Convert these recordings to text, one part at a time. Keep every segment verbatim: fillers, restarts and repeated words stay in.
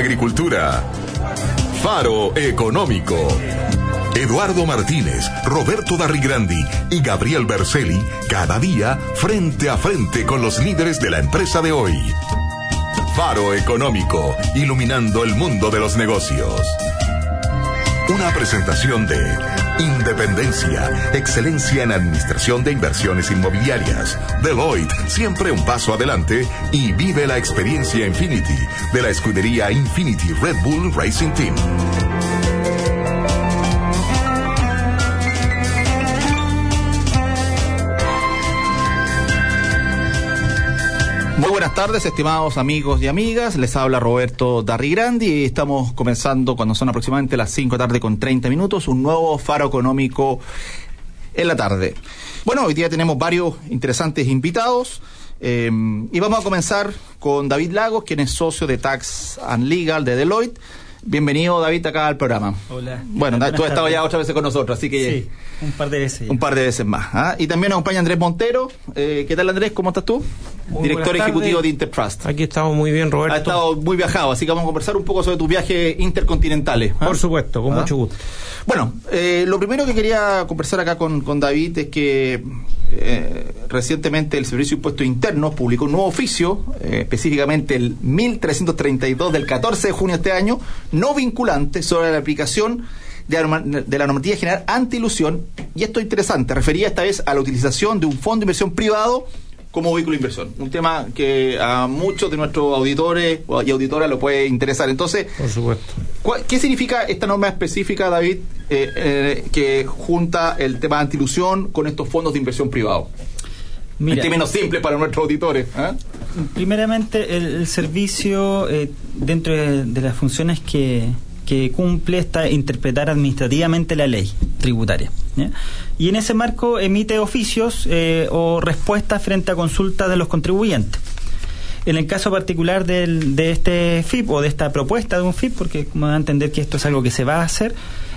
agricultura. Faro Económico. Eduardo Martínez, Roberto Darrigrandi y Gabriel Berceli, cada día frente a frente con los líderes de la empresa de hoy. Faro Económico, iluminando el mundo de los negocios. Una presentación de Independencia, excelencia en administración de inversiones inmobiliarias. Deloitte, siempre un paso adelante. Y vive la experiencia Infinity de la escudería Infinity Red Bull Racing Team. Muy buenas tardes, estimados amigos y amigas. Les habla Roberto Darrigrandi y estamos comenzando, cuando son aproximadamente las cinco de la tarde con treinta minutos, un nuevo Faro Económico en la tarde. Bueno, hoy día tenemos varios interesantes invitados eh, y vamos a comenzar con David Lagos, quien es socio de Tax and Legal de Deloitte. Bienvenido, David, acá al programa. Hola. Bueno, Buenas tú has estado tardes. ya otra veces con nosotros, así que... Sí, un par de veces. Un par de veces más. ¿ah? Y también nos acompaña Andrés Montero. Eh, ¿Qué tal, Andrés? ¿Cómo estás tú? Muy Director buenas ejecutivo tardes. de Intertrust. Aquí estamos muy bien, Roberto. Ha estado muy viajado, así que vamos a conversar un poco sobre tus viajes intercontinentales. ¿ah? Por supuesto, con ¿Ah? mucho gusto. Bueno, eh, lo primero que quería conversar acá con, con David es que eh, recientemente el Servicio de Impuestos Internos publicó un nuevo oficio, eh, específicamente el mil trescientos treinta y dos del catorce de junio de este año, no vinculante, sobre la aplicación de la, norma, de la normativa general anti-ilusión. Y esto es interesante, refería esta vez a la utilización de un fondo de inversión privado como vehículo de inversión, un tema que a muchos de nuestros auditores y auditoras lo puede interesar. Entonces, Por supuesto. ¿qué significa esta norma específica, David, eh, eh, que junta el tema de antiilusión con estos fondos de inversión privados? Mira, en términos simples para nuestros auditores. ¿eh? primeramente, el, el servicio, eh, dentro de, de las funciones que, que cumple, está interpretar administrativamente la ley tributaria, ¿ya? Y en ese marco emite oficios eh, o respuestas frente a consultas de los contribuyentes. En el caso particular del, de este F I P o de esta propuesta de un F I P, porque como va a entender que esto es algo que se va a hacer,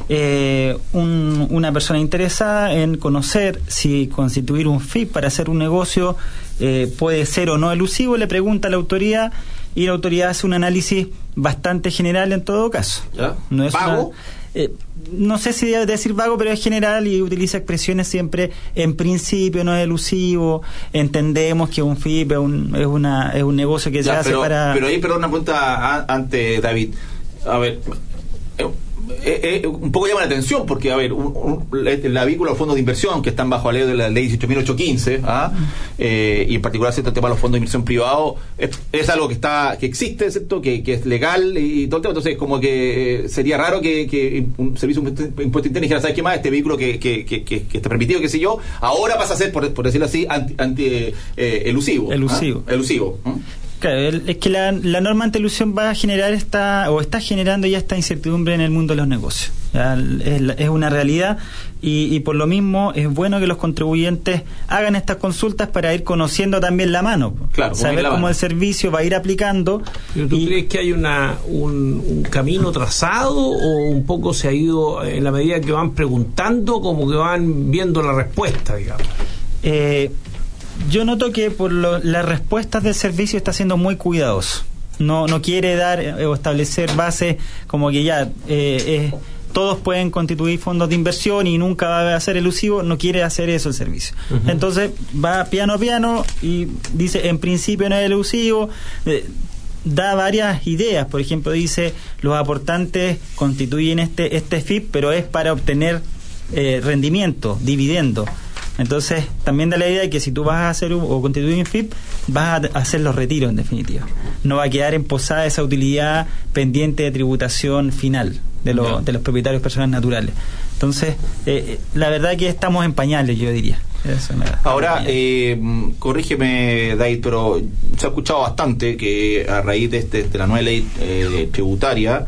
eh, un, una persona interesada en conocer si constituir un F I P para hacer un negocio eh, puede ser o no elusivo, le pregunta a la autoridad y la autoridad hace un análisis bastante general en todo caso. ¿Ya? No es ¿Vago? una- eh, no sé si debe decir vago, pero es general y utiliza expresiones siempre en principio, no es elusivo, entendemos que un F I P es un, es una, es un negocio que Ya, se hace pero, para... pero ahí, perdón, una pregunta a- antes, David. A ver, eh, eh, eh, un poco llama la atención porque, a ver, un, un, la, la vehículo de fondos de inversión que están bajo la ley de la ley dieciocho mil ochocientos quince, ¿ah? eh, y en particular cierto tema de los fondos de inversión privados, es, es algo que está que existe, ¿cierto? Que, que es legal y, y todo el tema. Entonces, como que eh, sería raro que, que un servicio de impuesto interno dijera, ¿sabes qué más? Este vehículo que, que, que, que, que está permitido, qué sé yo, ahora pasa a ser, por, por decirlo así, anti, anti eh, elusivo. Elusivo. ¿ah? Elusivo. ¿ah? Claro, el- es que la, la norma anti-elusión va a generar esta, o está generando ya esta incertidumbre en el mundo de los negocios. Ya, es, la- es una realidad y, y por lo mismo es bueno que los contribuyentes hagan estas consultas para ir conociendo también la mano. Claro, cómo ir saber la cómo mano. el servicio va a ir aplicando. ¿Pero tú y- crees que hay una un, un camino trazado o un poco se ha ido en la medida que van preguntando, como que van viendo la respuesta, digamos? Eh, yo noto que por lo, las respuestas del servicio está siendo muy cuidadoso. No, no quiere dar eh, o establecer bases como que ya eh, eh, todos pueden constituir fondos de inversión y nunca va a ser elusivo. No quiere hacer eso el servicio. Uh-huh. Entonces va piano a piano y dice en principio no es elusivo. Eh, da varias ideas. Por ejemplo, dice los aportantes constituyen este este F I P, pero es para obtener eh, rendimiento, dividendo. Entonces, también da la idea de que si tú vas a hacer un, o constituir un F I P, vas a hacer los retiros en definitiva. No va a quedar emposada esa utilidad pendiente de tributación final de, lo, de los propietarios personas naturales. Entonces, eh, la verdad que estamos en pañales, yo diría. Eso me da. Ahora, eh, corrígeme, David, pero se ha escuchado bastante que a raíz de, este, de la nueva ley eh, tributaria,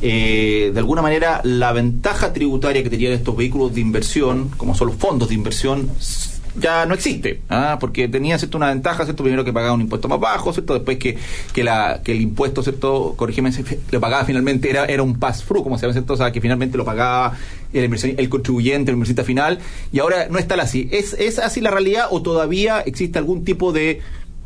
eh, de alguna manera la ventaja tributaria que tenían estos vehículos de inversión, como son los fondos de inversión, ya no existe, ¿ah? Porque tenía, ¿cierto?, una ventaja, ¿cierto?, primero que pagaba un impuesto más bajo, ¿cierto?, después que que la que el impuesto, ¿cierto?, corrígeme, lo pagaba finalmente, era era un pass-through, como se llama, ¿cierto?, o sea, que finalmente lo pagaba el inversión, el contribuyente, el inversionista final, y ahora no está así. ¿Es, es así la realidad o todavía existe algún tipo de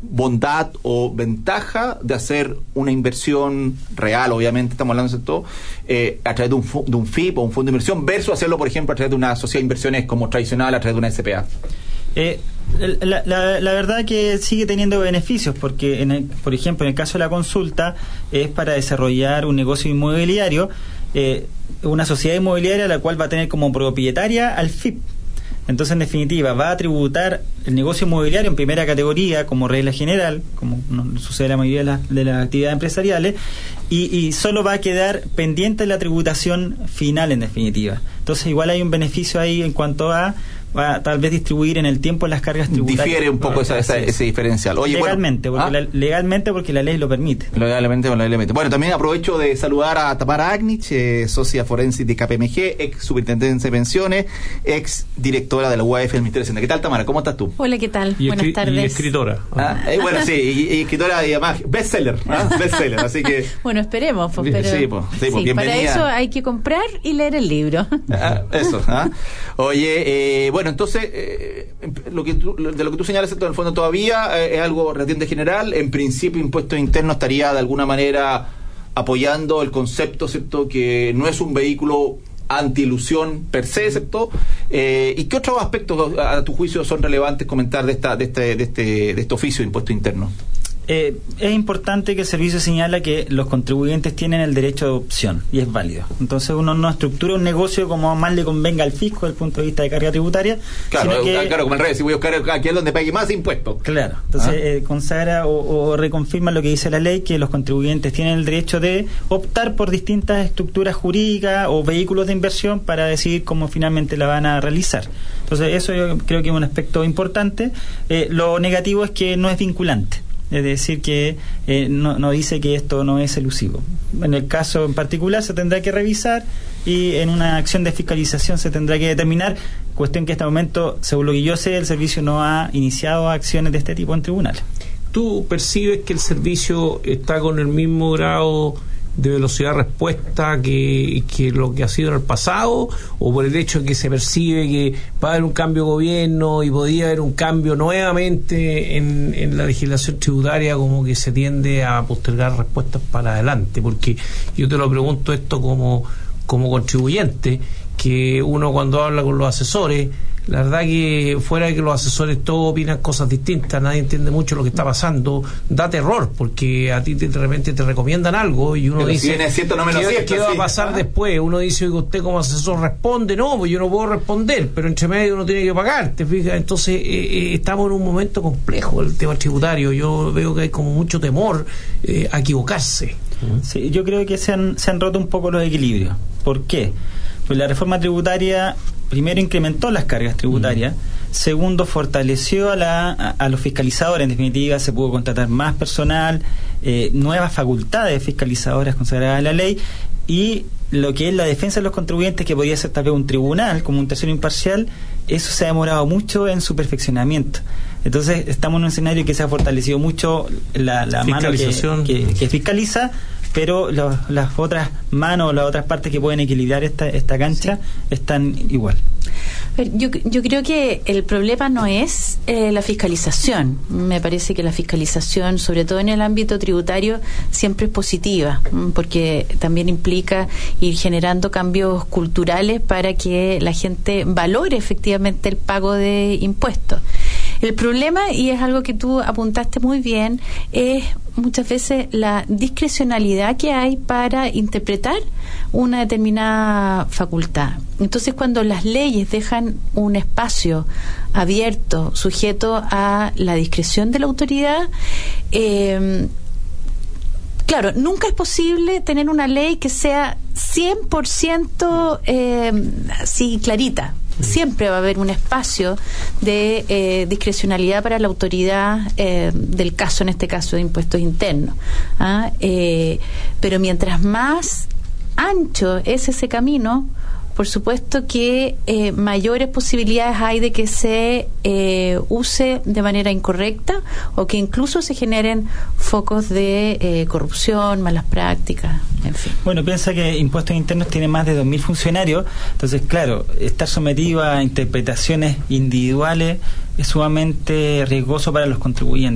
bondad o ventaja de hacer una inversión real, obviamente estamos hablando de esto, eh, a través de un, de un F I P o un fondo de inversión, versus hacerlo, por ejemplo, a través de una sociedad de inversiones como tradicional, a través de una S P A? Eh, la, la, la verdad que sigue teniendo beneficios, porque, en el, por ejemplo, en el caso de la consulta, es para desarrollar un negocio inmobiliario, eh, una sociedad inmobiliaria la cual va a tener como propietaria al F I P. Entonces, en definitiva, va a tributar el negocio inmobiliario en primera categoría como regla general, como no sucede en la mayoría de las, de las actividades empresariales, y, y solo va a quedar pendiente la tributación final, en definitiva. Entonces, igual hay un beneficio ahí en cuanto a va a tal vez distribuir en el tiempo las cargas tributarias. Difiere un poco esa, esa, ese diferencial. Oye, legalmente, bueno, porque ¿ah? la, legalmente porque la ley lo permite. Legalmente, legalmente. Bueno, también aprovecho de saludar a Tamara Agnich, eh, socia forense de K P M G, ex superintendencia de pensiones, ex directora de la U A F del Ministerio de Hacienda. ¿Qué tal, Tamara? ¿Cómo estás tú? Hola, ¿qué tal? Y Buenas escri- tardes. Y escritora. ¿Ah? Eh, bueno, sí, y, y escritora y además bestseller, ¿ah? bestseller, así que... Bueno, esperemos. Pues, pero, sí, pues, sí, pues, sí, bienvenida. para eso hay que comprar y leer el libro. Ah, eso, ¿ah? Oye, eh, bueno, entonces, eh, lo que tú, de lo que tú señalas, en el fondo todavía eh, es algo relativamente general. En principio, impuestos internos estaría de alguna manera apoyando el concepto, ¿cierto?, que no es un vehículo anti-ilusión per se, ¿cierto? Eh, ¿Y qué otros aspectos, a tu juicio, son relevantes comentar de esta de este de este de este oficio de impuesto interno? Eh, es importante que el servicio señala que los contribuyentes tienen el derecho de opción y es válido. Entonces uno no estructura un negocio como más le convenga al fisco desde el punto de vista de carga tributaria. Claro, sino que, claro, como el revés, si voy a buscar aquí es donde pague más impuestos. Claro, entonces ¿Ah? eh, consagra o, o reconfirma lo que dice la ley, que los contribuyentes tienen el derecho de optar por distintas estructuras jurídicas o vehículos de inversión para decidir cómo finalmente la van a realizar. Entonces eso yo creo que es un aspecto importante. Eh, lo negativo es que no es vinculante. Es decir, que eh, no, no dice que esto no es elusivo. En el caso en particular se tendrá que revisar y en una acción de fiscalización se tendrá que determinar, cuestión que en este momento, según lo que yo sé, el servicio no ha iniciado acciones de este tipo en tribunales. ¿Tú percibes que el servicio está con el mismo grado de velocidad de respuesta que, que lo que ha sido en el pasado, o por el hecho de que se percibe que va a haber un cambio de gobierno y podría haber un cambio nuevamente en, en la legislación tributaria, como que se tiende a postergar respuestas para adelante? Porque yo te lo pregunto esto como, como contribuyente, que uno cuando habla con los asesores, la verdad que fuera de que los asesores todos opinan cosas distintas, nadie entiende mucho lo que está pasando, da terror, porque a ti te, de repente te recomiendan algo y uno pero dice, si viene cierto, no me lo ¿qué, siento, ¿qué va sí. a pasar ¿Ah? después? Uno dice, oiga, usted como asesor responde, no, pues yo no puedo responder, pero entre medio uno tiene que pagar, ¿te fijas? Entonces eh, eh, estamos en un momento complejo el tema tributario, yo veo que hay como mucho temor eh, a equivocarse. Sí, yo creo que se han, se han roto un poco los equilibrios. ¿Por qué? Pues la reforma tributaria primero incrementó las cargas tributarias, mm. segundo fortaleció a, la, a, a los fiscalizadores, en definitiva se pudo contratar más personal, eh, nuevas facultades fiscalizadoras consagradas en la ley, y lo que es la defensa de los contribuyentes, que podría ser tal vez un tribunal como un tercero imparcial, eso se ha demorado mucho en su perfeccionamiento. Entonces estamos en un escenario que se ha fortalecido mucho la, la mano que, que, que fiscaliza, pero lo, las otras manos, las otras partes que pueden equilibrar esta, esta cancha, sí, están igual. Yo, yo creo que el problema no es eh, la fiscalización. Me parece que la fiscalización, sobre todo en el ámbito tributario, siempre es positiva, porque también implica ir generando cambios culturales para que la gente valore efectivamente el pago de impuestos. El problema, y es algo que tú apuntaste muy bien, es muchas veces la discrecionalidad que hay para interpretar una determinada facultad. Entonces, cuando las leyes dejan un espacio abierto, sujeto a la discreción de la autoridad, eh, claro, nunca es posible tener una ley que sea cien por ciento eh, así clarita. Siempre va a haber un espacio de eh, discrecionalidad para la autoridad eh, del caso, en este caso de impuestos internos. ¿ah? Eh, pero mientras más ancho es ese camino, por supuesto que eh, mayores posibilidades hay de que se eh, use de manera incorrecta o que incluso se generen focos de eh, corrupción, malas prácticas, en fin. Bueno, piensa que Impuestos Internos tiene más de dos mil funcionarios, entonces, claro, estar sometido a interpretaciones individuales es sumamente riesgoso para los contribuyentes.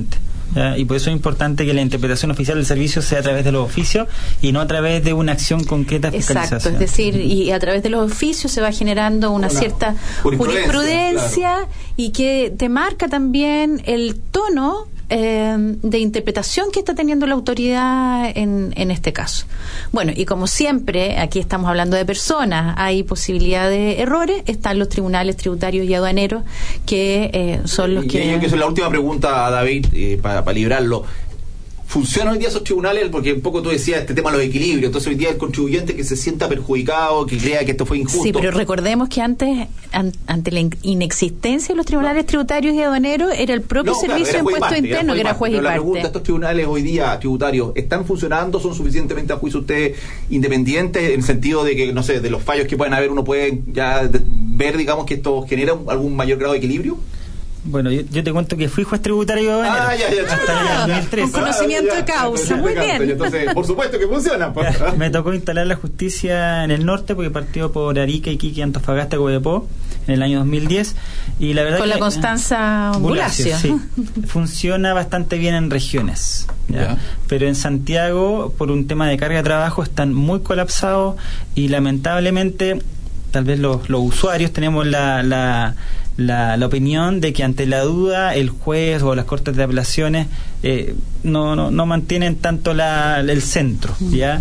¿ya? Y por eso es importante que la interpretación oficial del servicio sea a través de los oficios y no a través de una acción concreta de fiscalización. Exacto, es decir, y a través de los oficios se va generando una, una cierta jurisprudencia, jurisprudencia claro. Y que te marca también el tono Eh, de interpretación que está teniendo la autoridad en, en este caso. Bueno, y como siempre, aquí estamos hablando de personas, hay posibilidad de errores, están los tribunales tributarios y aduaneros que eh, son los y que... Yo que es la última pregunta a David, eh, para, para librarlo. ¿Funcionan hoy día esos tribunales? Porque un poco tú decías este tema de los equilibrios. Entonces hoy día el contribuyente que se sienta perjudicado, que crea que esto fue injusto. Sí, pero recordemos que antes, an, ante la inexistencia de los tribunales no. tributarios y aduaneros, era el propio no, servicio de impuesto parte, interno que era juez y parte. La pregunta, ¿estos tribunales hoy día tributarios están funcionando? ¿Son suficientemente a juicio ustedes independientes? En el sentido de que, no sé, de los fallos que pueden haber, uno puede ya ver, digamos, que esto genera algún mayor grado de equilibrio. Bueno, yo, yo te cuento que fui juez tributario ah, ya, ya, hasta el año dos mil trece. Con conocimiento de causa, muy bien. Entonces, por supuesto que funciona. Me tocó instalar la justicia en el norte porque partió por Arica, Iquique, Antofagasta, Copiapó en el año dos mil diez y la verdad con que, la Constanza Bulacio. Sí, funciona bastante bien en regiones, ¿ya? ¿Ya? Pero en Santiago, por un tema de carga de trabajo, están muy colapsados y lamentablemente tal vez los, los usuarios tenemos la, la La, la opinión de que ante la duda el juez o las cortes de apelaciones eh, no, no, no mantienen tanto la, el centro, ¿ya?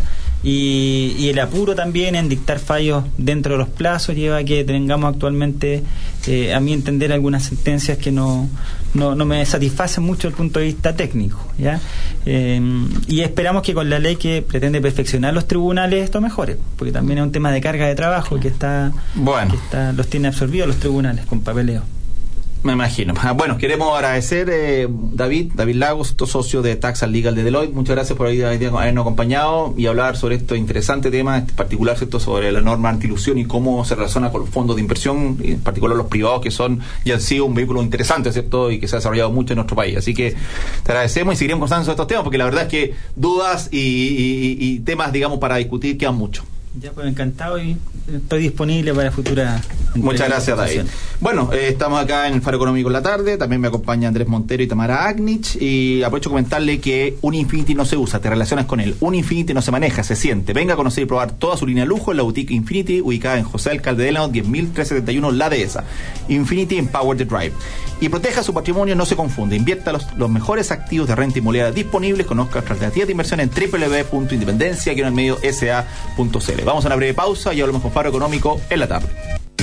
Y, y el apuro también en dictar fallos dentro de los plazos lleva a que tengamos actualmente, eh, a mi entender, algunas sentencias que no, no, no me satisfacen mucho desde el punto de vista técnico, ¿ya? Eh, y esperamos que con la ley que pretende perfeccionar los tribunales esto mejore, porque también es un tema de carga de trabajo que está, bueno. que está los tiene absorbidos los tribunales con papeleo. Me imagino. Bueno, queremos agradecer eh, David, David Lagos, socio de Tax and Legal de Deloitte. Muchas gracias por habernos acompañado y hablar sobre este interesante tema, en particular, ¿cierto?, sobre la norma antilusión y cómo se relaciona con los fondos de inversión, y en particular los privados, que son y han sido un vehículo interesante, ¿cierto?, y que se ha desarrollado mucho en nuestro país. Así que te agradecemos y seguiremos conversando sobre estos temas, porque la verdad es que dudas y, y, y temas, digamos, para discutir quedan mucho. Ya, pues encantado y estoy disponible para futura. Muchas gracias, David. Bueno, eh, estamos acá en el Faro Económico en la tarde. También me acompaña Andrés Montero y Tamara Agnich. Y aprovecho a comentarle que un Infinity no se usa, te relacionas con él. Un Infinity no se maneja, se siente. Venga a conocer y probar toda su línea de lujo en la boutique Infinity, ubicada en José Alcalde de Delano, diez mil trescientos setenta y uno La Dehesa. Infinity Empower the Drive. Y proteja su patrimonio, no se confunde. Invierta los, los mejores activos de renta inmobiliaria disponibles. Conozca nuestra alternativa de inversión en doble u doble u doble u punto independencia guion medio s a punto c l. Vamos a una breve pausa y hablamos con Faro Económico en la tarde.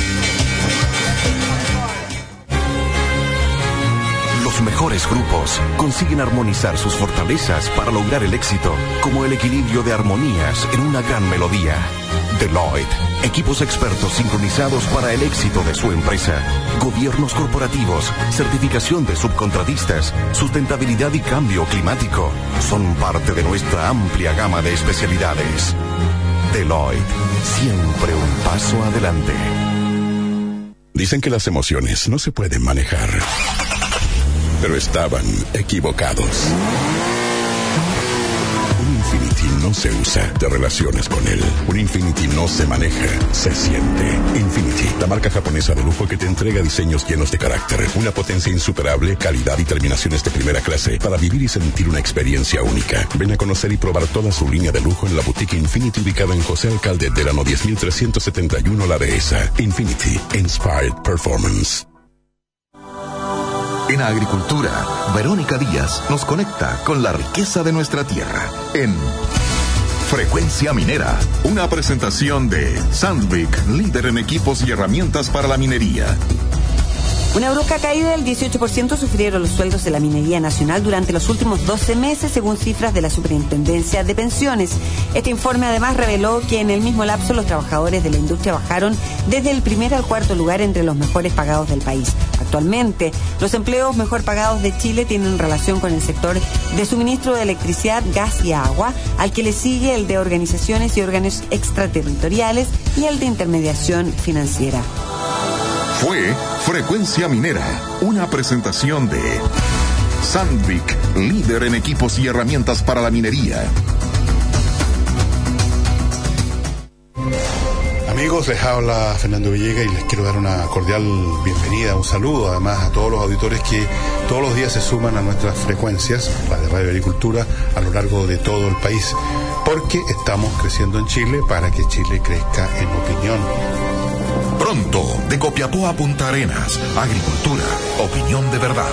Los mejores grupos consiguen armonizar sus fortalezas para lograr el éxito, como el equilibrio de armonías en una gran melodía. Deloitte, equipos expertos sincronizados para el éxito de su empresa. Gobiernos corporativos, certificación de subcontratistas, sustentabilidad y cambio climático son parte de nuestra amplia gama de especialidades. Deloitte, siempre un paso adelante. Dicen que las emociones no se pueden manejar, pero estaban equivocados. Un Infinity no se usa, te relaciones con él. Un Infinity no se maneja, se siente. Infinity, la marca japonesa de lujo que te entrega diseños llenos de carácter, una potencia insuperable, calidad y terminaciones de primera clase para vivir y sentir una experiencia única. Ven a conocer y probar toda su línea de lujo en la boutique Infinity, ubicada en José Alcalde de Delano, diez mil trescientos setenta y uno La Dehesa. Infinity, Inspired Performance. En agricultura, Verónica Díaz nos conecta con la riqueza de nuestra tierra en Frecuencia Minera, una presentación de Sandvik, líder en equipos y herramientas para la minería. Una brusca caída del dieciocho por ciento sufrieron los sueldos de la minería nacional durante los últimos doce meses, según cifras de la Superintendencia de Pensiones. Este informe además reveló que en el mismo lapso los trabajadores de la industria bajaron desde el primer al cuarto lugar entre los mejores pagados del país. Actualmente, los empleos mejor pagados de Chile tienen relación con el sector de suministro de electricidad, gas y agua, al que le sigue el de organizaciones y órganos extraterritoriales y el de intermediación financiera. Fue Frecuencia Minera, una presentación de Sandvik, líder en equipos y herramientas para la minería. amigos, les habla Fernando Villegas y les quiero dar una cordial bienvenida, un saludo además a todos los auditores que todos los días se suman a nuestras frecuencias, la de Radio Agricultura, a lo largo de todo el país, porque estamos creciendo en Chile para que Chile crezca en opinión. Pronto, de Copiapó a Punta Arenas, Agricultura, opinión de verdad.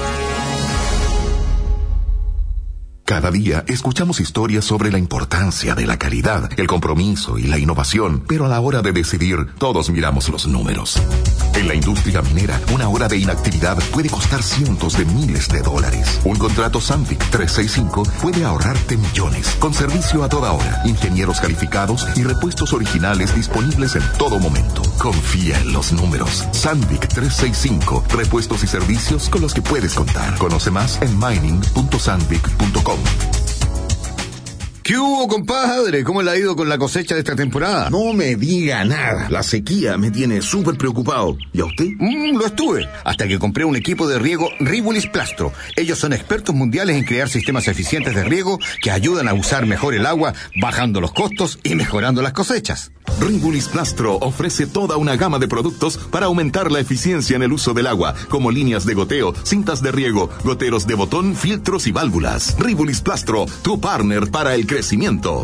Cada día escuchamos historias sobre la importancia de la calidad, el compromiso y la innovación, pero a la hora de decidir, todos miramos los números. En la industria minera, una hora de inactividad puede costar cientos de miles de dólares. Un contrato Sandvik trescientos sesenta y cinco puede ahorrarte millones, con servicio a toda hora, ingenieros calificados y repuestos originales disponibles en todo momento. Confía en los números. Sandvik trescientos sesenta y cinco, repuestos y servicios con los que puedes contar. Conoce más en mining punto sandvik punto com. ¿Qué hubo, compadre? ¿Cómo le ha ido con la cosecha de esta temporada? No me diga nada. La sequía me tiene súper preocupado. ¿Y a usted? Mm, lo estuve, hasta que compré un equipo de riego Rivulis Plastro. Ellos son expertos mundiales en crear sistemas eficientes de riego que ayudan a usar mejor el agua, bajando los costos y mejorando las cosechas. Rivulis Plastro ofrece toda una gama de productos para aumentar la eficiencia en el uso del agua, como líneas de goteo, cintas de riego, goteros de botón, filtros y válvulas. Rivulis Plastro, tu partner para el crecimiento.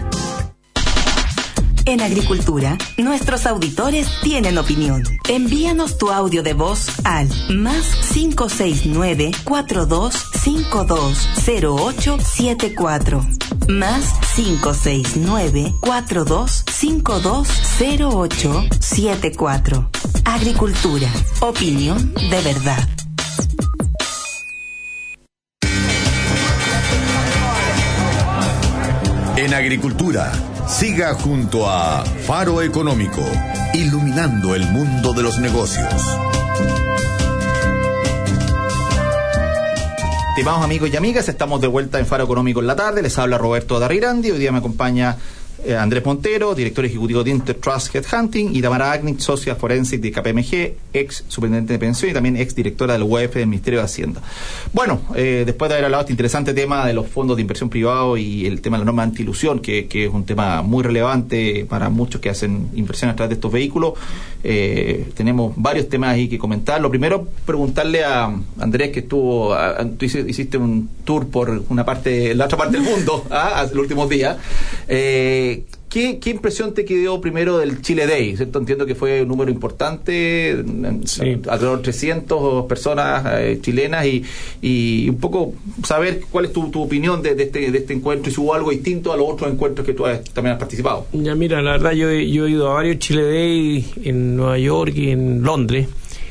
En Agricultura, nuestros auditores tienen opinión. Envíanos tu audio de voz al más cinco seis nueve, cuatro dos cinco dos cero ocho siete cuatro. Más cinco seis nueve, cuatro dos cinco dos cero ocho siete cuatro. Agricultura, opinión de verdad. En Agricultura, siga junto a Faro Económico, iluminando el mundo de los negocios. Estimados amigos y amigas, estamos de vuelta en Faro Económico en la tarde. Les habla Roberto Darrirandi. Hoy día me acompaña eh, Andrés Montero, director ejecutivo de Intertrust Headhunting, y Tamara Agnic, socia forense de K P M G, ex superintendente de pensión y también ex directora del U E F del Ministerio de Hacienda. Bueno, eh, después de haber hablado de este interesante tema de los fondos de inversión privados y el tema de la norma antiilusión, que, que es un tema muy relevante para muchos que hacen inversiones a través de estos vehículos, eh, tenemos varios temas ahí que comentar. Lo primero, preguntarle a Andrés, que estuvo, a, a, tú hiciste un tour por una parte, la otra parte del mundo, ¿ah? Hace los últimos días. Eh, ¿Qué, ¿Qué impresión te quedó primero del Chile Day? ¿Cierto? Entiendo que fue un número importante, sí. Alrededor de trescientas personas eh, chilenas, y, y un poco saber cuál es tu, tu opinión de, de, este, de este encuentro, y si hubo algo distinto a los otros encuentros que tú has, también has participado. Ya, mira, la verdad yo, yo he ido a varios Chile Day en Nueva York y en Londres,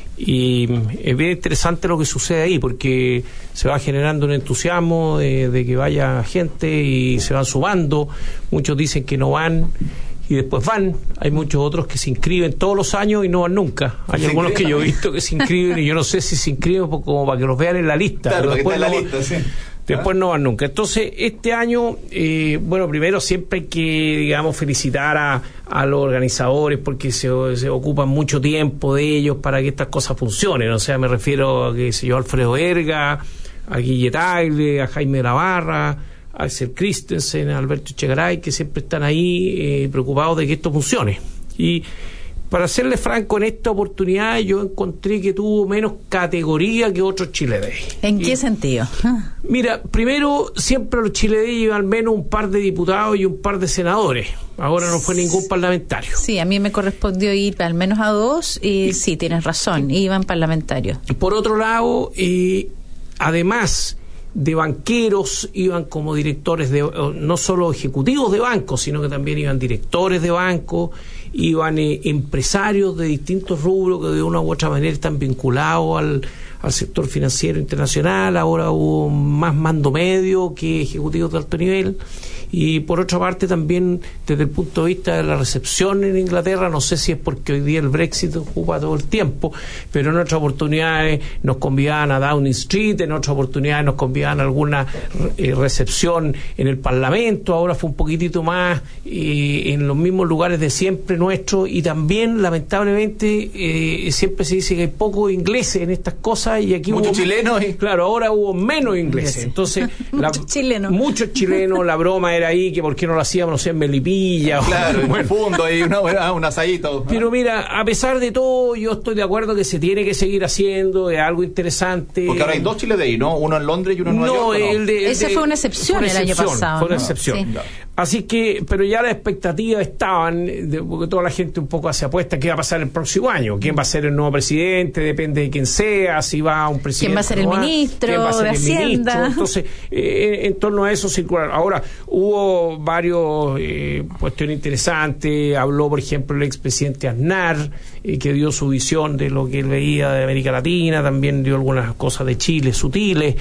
y es bien interesante lo que sucede ahí, porque se va generando un entusiasmo de, de que vaya gente y se van sumando. Muchos dicen que no van y después van. Hay muchos otros que se inscriben todos los años y no van nunca. Hay ¿Se algunos inscriben? Que yo he visto que se inscriben y yo no sé si se inscriben como para que los vean en la lista. Claro, pero después en la no, lista, sí. Después no van nunca. Entonces, este año, eh, bueno, primero siempre hay que, digamos, felicitar a, a los organizadores, porque se, se ocupan mucho tiempo de ellos para que estas cosas funcionen. O sea, me refiero a, qué sé yo, Alfredo Erga, a Guille Tagle, a Jaime Navarra, a Axel Christensen, a Alberto Echegaray, que siempre están ahí eh, preocupados de que esto funcione. Y para serle franco, en esta oportunidad yo encontré que tuvo menos categoría que otros Chile Day. ¿En qué y, sentido? Mira, primero, siempre los Chile Day llevan al menos un par de diputados y un par de senadores. Ahora no fue ningún parlamentario. Sí, a mí me correspondió ir al menos a dos, y sí, tienes razón, iban parlamentarios. Por otro lado, eh, además de banqueros, iban como directores de, no solo ejecutivos de bancos, sino que también iban directores de bancos, iban eh, empresarios de distintos rubros que de una u otra manera están vinculados al, al sector financiero internacional. Ahora hubo más mando medio que ejecutivos de alto nivel. Y por otra parte también desde el punto de vista de la recepción en Inglaterra, no sé si es porque hoy día el Brexit ocupa todo el tiempo, pero en otras oportunidades nos convidaban a Downing Street, en otras oportunidades nos convidaban a alguna eh, recepción en el Parlamento. Ahora fue un poquitito más eh, en los mismos lugares de siempre nuestros, y también lamentablemente eh, siempre se dice que hay pocos ingleses en estas cosas, y aquí muchos hubo chilenos y... claro, ahora hubo menos ingleses. Entonces, muchos chilenos muchos chilenos. La broma tema era ahí que por qué no lo hacíamos, no sé, en Melipilla. Claro, o, en fondo ahí, una, un asadito. Pero mira, a pesar de todo, yo estoy de acuerdo que se tiene que seguir haciendo, es algo interesante. Porque ahora hay dos Chile Day, ¿no? Uno en Londres y uno en Nueva no, York. ¿O no? El de, el Ese de, fue una excepción fue una el excepción, año pasado. Fue una ¿no? excepción. Sí. Así que, pero ya las expectativas estaban, de, porque toda la gente un poco hace apuesta qué va a pasar el próximo año, quién va a ser el nuevo presidente, depende de quién sea, si va un presidente. ¿Quién va a ser el no ministro quién va a ser de el Hacienda? ministro. Entonces, eh, en torno a eso circular. Ahora, hubo varios eh, cuestiones interesantes, habló, por ejemplo, el expresidente Aznar, eh, que dio su visión de lo que él veía de América Latina, también dio algunas cosas de Chile sutiles,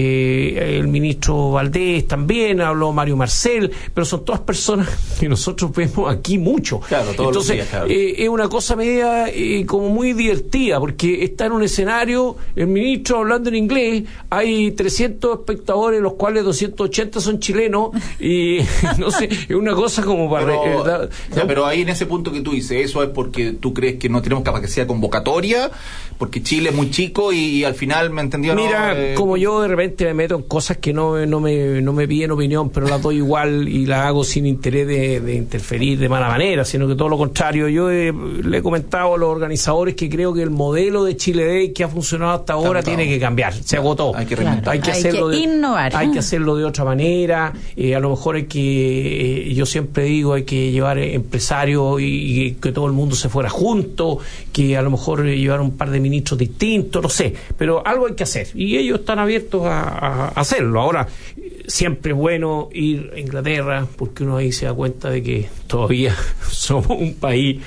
eh, el ministro Valdés también, habló Mario Marcel, pero son todas personas que nosotros vemos aquí mucho. Claro, todos Entonces, los días, claro. eh, es una cosa media eh, como muy divertida, porque está en un escenario, el ministro hablando en inglés, hay trescientos espectadores, los cuales doscientos ochenta son chilenos, y no sé, es una cosa como para... Pero, eh, da, ya, ¿no? pero ahí en ese punto que tú dices, ¿eso es porque tú crees que no tenemos capacidad convocatoria? Porque Chile es muy chico y, y al final, ¿me entendió? Mira, no, eh... como yo de repente me meto en cosas que no, no, me, no me piden opinión, pero las doy igual y las hago sin interés de, de interferir de mala manera, sino que todo lo contrario. Yo he, le he comentado a los organizadores que creo que el modelo de Chile Day que ha funcionado hasta ahora tiene que cambiar, se agotó. Hay que Claro, hay que hay hacerlo que de, innovar. hay que hacerlo de otra manera. Eh, a lo mejor hay que, eh, yo siempre digo, hay que llevar empresarios y, y que todo el mundo se fuera junto, que a lo mejor eh, llevar un par de ministros distintos, no sé, pero algo hay que hacer y ellos están abiertos a, a hacerlo. Ahora, siempre es bueno ir a Inglaterra porque uno ahí se da cuenta de que todavía somos un país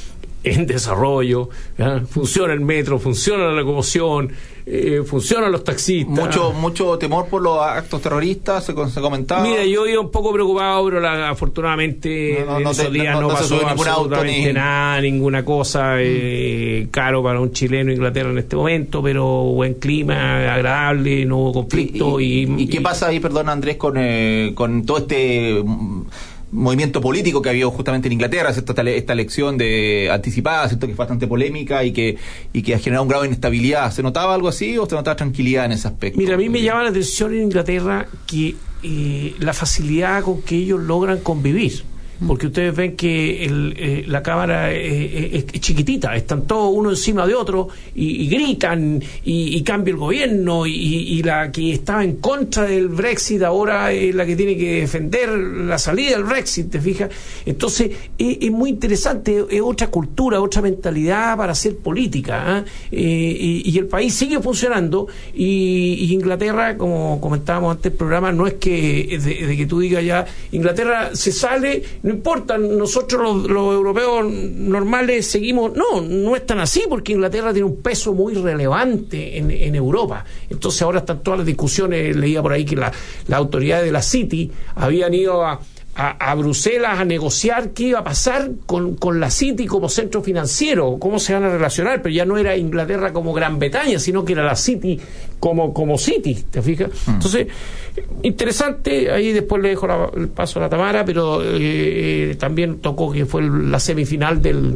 en desarrollo, ¿ya? Funciona el metro, funciona la locomoción, eh, funcionan los taxistas. Mucho mucho temor por los actos terroristas, se, se comentaba. Mira, yo iba un poco preocupado, pero la, afortunadamente no, no, en no esos te, días no, no, no pasó absolutamente auto, ni... nada, ninguna cosa eh, caro para un chileno en Inglaterra en este momento, pero buen clima, agradable, no hubo conflicto. ¿Y, y, y, y qué pasa ahí, perdón Andrés, con, eh, con todo este movimiento político que había justamente en Inglaterra, ¿cierto? Esta, esta elección de anticipada, ¿cierto? Que es bastante polémica y que y que ha generado un grado de inestabilidad? ¿Se notaba algo así o se notaba tranquilidad en ese aspecto? Mira, a mí me llama la atención en Inglaterra que eh, la facilidad con que ellos logran convivir. Porque ustedes ven que el, eh, la Cámara eh, es, es chiquitita, están todos uno encima de otro y, y gritan y, y cambia el gobierno y, y la que estaba en contra del Brexit ahora es la que tiene que defender la salida del Brexit, ¿te fijas? Entonces es, es muy interesante, es otra cultura, otra mentalidad para hacer política, ¿eh? Eh, y, y el país sigue funcionando y, y Inglaterra, como comentábamos antes del programa, no es que de, de que tú digas ya, Inglaterra se sale, no importa, nosotros los, los europeos normales seguimos, no, no es tan así porque Inglaterra tiene un peso muy relevante en, en Europa. Entonces ahora están todas las discusiones, leía por ahí que la, las autoridades de la City habían ido a A, a Bruselas a negociar qué iba a pasar con, con la City como centro financiero, cómo se van a relacionar, pero ya no era Inglaterra como Gran Bretaña, sino que era la City como, como City, ¿te fijas? Mm. Entonces, interesante, ahí después le dejo la, el paso a la Tamara, pero eh, también tocó que fue la semifinal del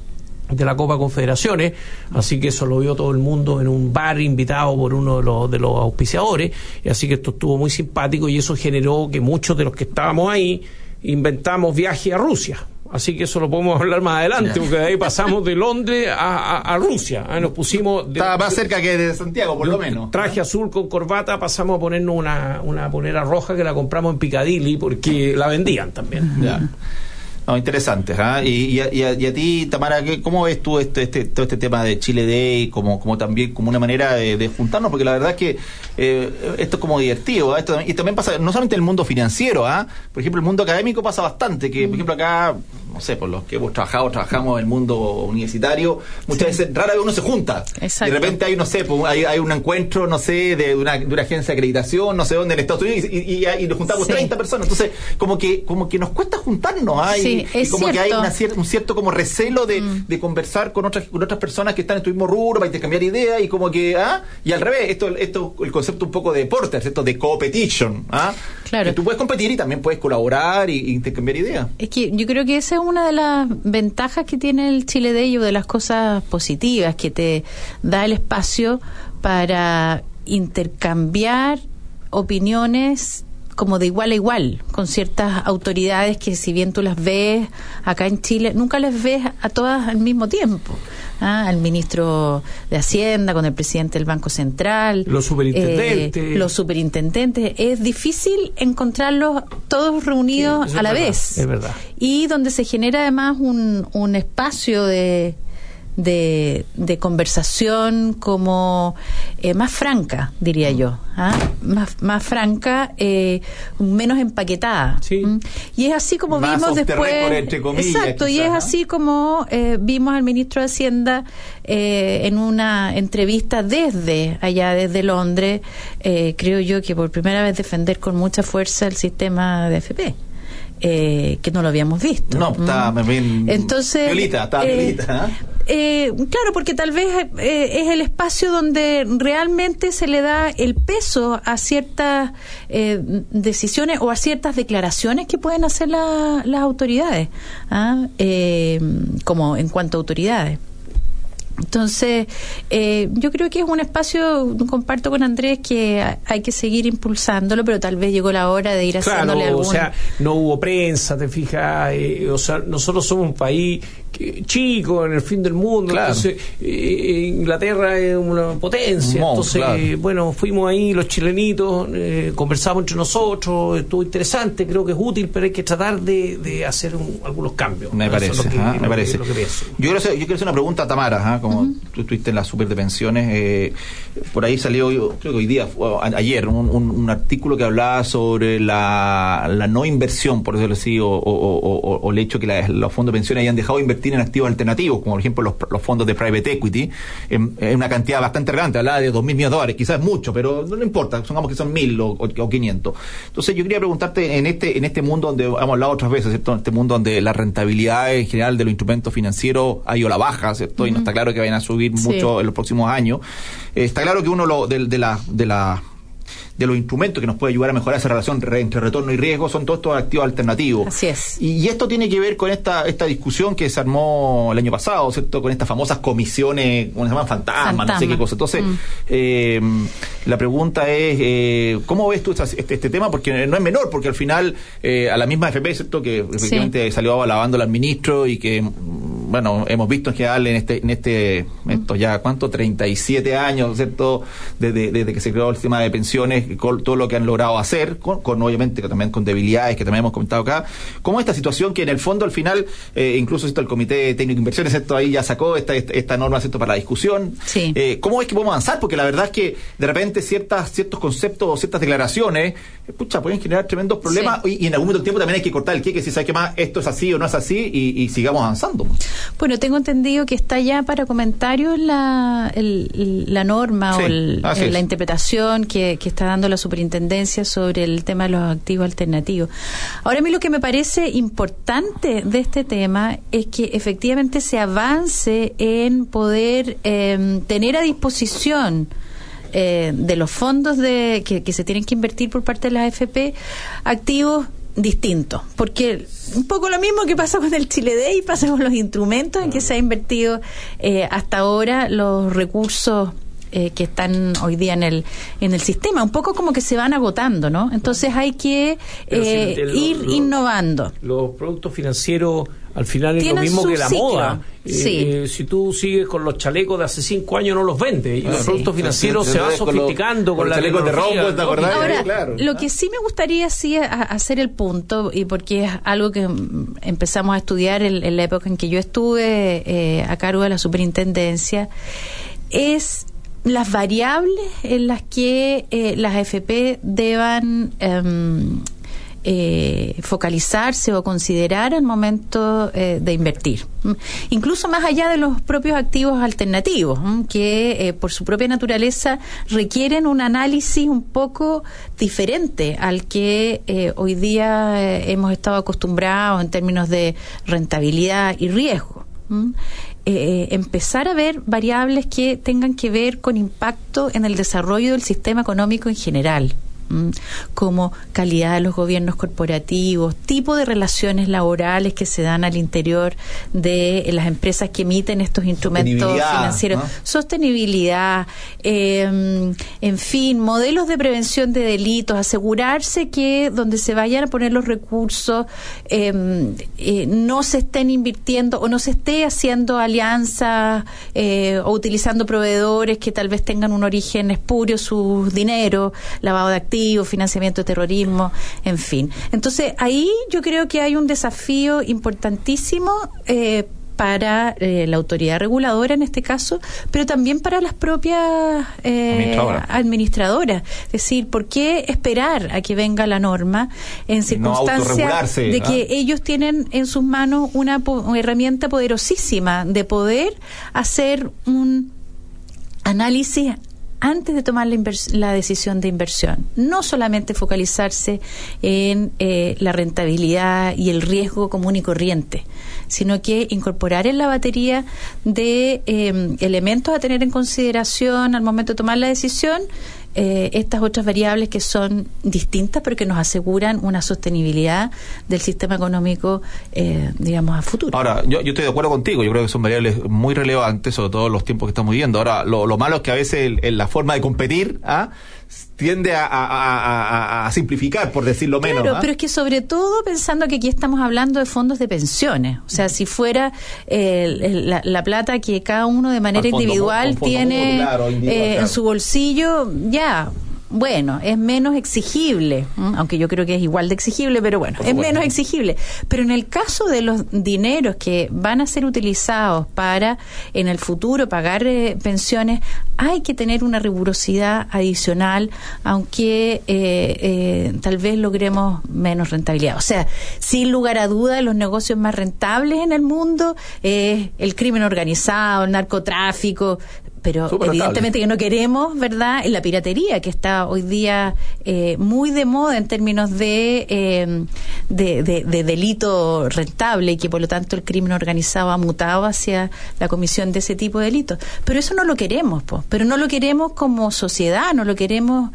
de la Copa Confederaciones, así que eso lo vio todo el mundo en un bar invitado por uno de los, de los auspiciadores, y así que esto estuvo muy simpático y eso generó que muchos de los que estábamos ahí inventamos viaje a Rusia, así que eso lo podemos hablar más adelante, porque de ahí pasamos de Londres a, a, a Rusia, ¿eh? Nos pusimos de, estaba más cerca que de Santiago, por lo menos, traje azul con corbata, pasamos a ponernos una, una polera roja que la compramos en Piccadilly porque la vendían también. Ya. No, interesantes, ¿eh? y, y, a, y, a, y a ti, Tamara, ¿cómo ves tú este, este, todo este tema de Chile Day como, como también como una manera de, de juntarnos? Porque la verdad es que eh, esto es como divertido, ¿eh? Esto, y también pasa, no solamente en el mundo financiero, ¿eh? Por ejemplo, el mundo académico pasa bastante, que por ejemplo acá, no sé, por los que hemos trabajado, trabajamos en el mundo universitario, muchas sí. veces, rara vez uno se junta. Exacto. De repente hay, no sé, hay, hay un encuentro, no sé, de una, de una agencia de acreditación, no sé dónde, en Estados Unidos, y, y, y, y nos juntamos sí. treinta personas. Entonces, como que como que nos cuesta juntarnos, ¿eh? Sí. Y, Es y como cierto. que hay una cier- un cierto como recelo de, mm. de conversar con otras con otras personas que están en tu mismo rubro para intercambiar ideas y como que ah y al revés, esto esto el concepto un poco de deporte, ¿cierto? De competition, ¿ah? Claro. Que tú puedes competir y también puedes colaborar y, y intercambiar ideas. Es que yo creo que esa es una de las ventajas que tiene el Chile Day, o de las cosas positivas que te da el espacio para intercambiar opiniones como de igual a igual con ciertas autoridades que, si bien tú las ves acá en Chile, nunca les ves a todas al mismo tiempo. ¿Ah? Al ministro de Hacienda, con el presidente del Banco Central, los superintendentes. Eh, los superintendentes. Es difícil encontrarlos todos reunidos sí, a la verdad, vez. Es verdad. Y donde se genera además un, un espacio de... De, de conversación como eh, más franca, diría yo, ¿ah? más, más franca, eh, menos empaquetada. Sí. ¿Mm? Y es así como más vimos después. Entre comillas, exacto, quizás, y es ¿no? así como eh, vimos al ministro de Hacienda eh, en una entrevista desde allá, desde Londres, eh, creo yo que por primera vez defender con mucha fuerza el sistema de A F P. Eh, que no lo habíamos visto. No, está ¿Mm? bien. Entonces, Violita, está eh, violita, ¿eh? Eh, claro, porque tal vez eh, es el espacio donde realmente se le da el peso a ciertas eh, decisiones o a ciertas declaraciones que pueden hacer la, las autoridades, ¿ah? eh, como en cuanto a autoridades. Entonces, eh, yo creo que es un espacio, comparto con Andrés, que hay que seguir impulsándolo, pero tal vez llegó la hora de ir claro, haciéndole algún... o sea, no hubo prensa, te fijas, eh, o sea, nosotros somos un país que, chico en el fin del mundo, claro. entonces eh, Inglaterra es una potencia, Mon, entonces, claro. eh, bueno, fuimos ahí los chilenitos, eh, conversamos entre nosotros, estuvo interesante, creo que es útil, pero hay que tratar de, de hacer un, algunos cambios. Me Eso parece, es lo que, ¿ah? lo me parece. Que, lo que pienso. Yo quiero hacer, yo quiero hacer una pregunta a Tamara, ¿ah? Como uh-huh. tú estuviste en la super de pensiones, eh, por ahí salió, yo creo que hoy día, o a, ayer, un, un, un artículo que hablaba sobre la, la no inversión, por decirlo así, o, o, o, o el hecho que la, los fondos de pensiones hayan dejado de invertir en activos alternativos, como por ejemplo los, los fondos de private equity, en, en una cantidad bastante relevante, hablaba de dos mil millones de dólares, quizás es mucho, pero no importa, supongamos que son mil o, o, o quinientos. Entonces yo quería preguntarte, en este en este mundo donde hemos hablado otras veces, ¿cierto? En este mundo donde la rentabilidad en general de los instrumentos financieros ha ido a la baja, ¿cierto? Uh-huh. Y no está claro que vayan a subir sí. mucho en los próximos años. Eh, está claro que uno lo, de, de la de la de los instrumentos que nos puede ayudar a mejorar esa relación re, entre retorno y riesgo son todos estos activos alternativos. Así es. Y, y esto tiene que ver con esta esta discusión que se armó el año pasado, ¿cierto? Con estas famosas comisiones, ¿cómo se llaman? Fantasmas, Fantasma. no sé qué cosa. Entonces, mm. eh, la pregunta es, eh, ¿cómo ves tú esta, este, este tema? Porque no es menor, porque al final eh, a la misma A F P, ¿cierto? Que efectivamente sí. salió alabándola al ministro y que, bueno, hemos visto en general en este, en este, esto ya, ¿cuánto? treinta y siete años, ¿cierto? Desde, desde que se creó el sistema de pensiones, con todo lo que han logrado hacer, con, con obviamente que también con debilidades que también hemos comentado acá, como esta situación que en el fondo al final, eh, incluso esto el Comité Técnico de Inversiones, ¿cierto? Ahí ya sacó esta, esta, esta norma, ¿cierto? Para la discusión. Sí. Eh, ¿Cómo es que podemos avanzar? Porque la verdad es que de repente ciertas, ciertos conceptos o ciertas declaraciones, eh, pucha, pueden generar tremendos problemas sí. y, y en algún momento del tiempo también hay que cortar el queque, si sabe que más esto es así o no es así y, y sigamos avanzando. Bueno, tengo entendido que está ya para comentarios la, el, la norma sí, o el, el, la interpretación que, que está dando la superintendencia sobre el tema de los activos alternativos. Ahora, a mí lo que me parece importante de este tema es que efectivamente se avance en poder eh, tener a disposición eh, de los fondos de que, que se tienen que invertir por parte de la A F P activos distintos, porque un poco lo mismo que pasa con el Chile Day pasa con los instrumentos en que se ha invertido eh, hasta ahora los recursos eh, que están hoy día en el en el sistema, un poco como que se van agotando, ¿no? Entonces hay que eh, si el, ir lo, innovando. Los productos financieros al final es lo mismo que la ciclo. moda. Sí. Eh, si tú sigues con los chalecos de hace cinco años no los vendes. Y ah, los sí. productos financieros sí, se van sofisticando con, lo, con, con la chalecos de rombo, ¿te acordás? Ahora, claro. lo que sí me gustaría sí a, a hacer el punto, y porque es algo que empezamos a estudiar en, en la época en que yo estuve eh, a cargo de la superintendencia, es las variables en las que eh, las A F P deban eh, Eh, focalizarse o considerar al momento eh, de invertir, incluso más allá de los propios activos alternativos, que eh, por su propia naturaleza requieren un análisis un poco diferente al que eh, hoy día eh, hemos estado acostumbrados en términos de rentabilidad y riesgo. Eh, empezar a ver variables que tengan que ver con impacto en el desarrollo del sistema económico en general. como calidad de los gobiernos corporativos, tipo de relaciones laborales que se dan al interior de las empresas que emiten estos instrumentos financieros, ¿no? Sostenibilidad, eh, en fin, modelos de prevención de delitos, asegurarse que donde se vayan a poner los recursos eh, eh, no se estén invirtiendo o no se esté haciendo alianzas eh, o utilizando proveedores que tal vez tengan un origen espurio sus dineros, lavado de activos, financiamiento de terrorismo, en fin. Entonces, ahí yo creo que hay un desafío importantísimo eh, para eh, la autoridad reguladora en este caso, pero también para las propias eh, Administradora. administradoras. Es decir, ¿por qué esperar a que venga la norma en circunstancias no de que ¿eh? ellos tienen en sus manos una, una herramienta poderosísima de poder hacer un análisis antes de tomar la, la decisión de inversión? No solamente focalizarse en eh, la rentabilidad y el riesgo común y corriente, sino que incorporar en la batería de eh, elementos a tener en consideración al momento de tomar la decisión eh, estas otras variables que son distintas pero que nos aseguran una sostenibilidad del sistema económico, eh, digamos, a futuro. Ahora, yo, yo estoy de acuerdo contigo, yo creo que son variables muy relevantes, sobre todo los tiempos que estamos viviendo. Ahora, lo, lo malo es que a veces el, el, la forma de competir ¿ah? tiende a, a, a, a simplificar, por decirlo menos. Claro, ¿ah? pero es que sobre todo pensando que aquí estamos hablando de fondos de pensiones. O sea, si fuera eh, la, la plata que cada uno de manera fondo, individual tiene mundo, claro, individual, eh, claro. en su bolsillo, ya... Bueno, es menos exigible, ¿eh? Aunque yo creo que es igual de exigible, pero bueno, es menos exigible. Pero en el caso de los dineros que van a ser utilizados para en el futuro pagar eh, pensiones, hay que tener una rigurosidad adicional, aunque eh, eh, tal vez logremos menos rentabilidad. O sea, sin lugar a duda, los negocios más rentables en el mundo es el crimen organizado, el narcotráfico, pero Super evidentemente rentable. Que no queremos, ¿verdad?, la piratería, que está hoy día eh, muy de moda en términos de, eh, de, de, de delito rentable, y que por lo tanto el crimen organizado ha mutado hacia la comisión de ese tipo de delitos. Pero eso no lo queremos, po. Pero no lo queremos como sociedad, no lo queremos,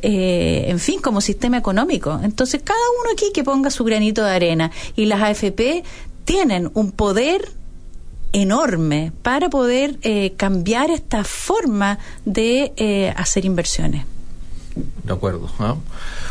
eh, en fin, como sistema económico. Entonces, cada uno aquí que ponga su granito de arena, y las A F P tienen un poder enorme para poder eh, cambiar esta forma de eh, hacer inversiones. De acuerdo, ¿no?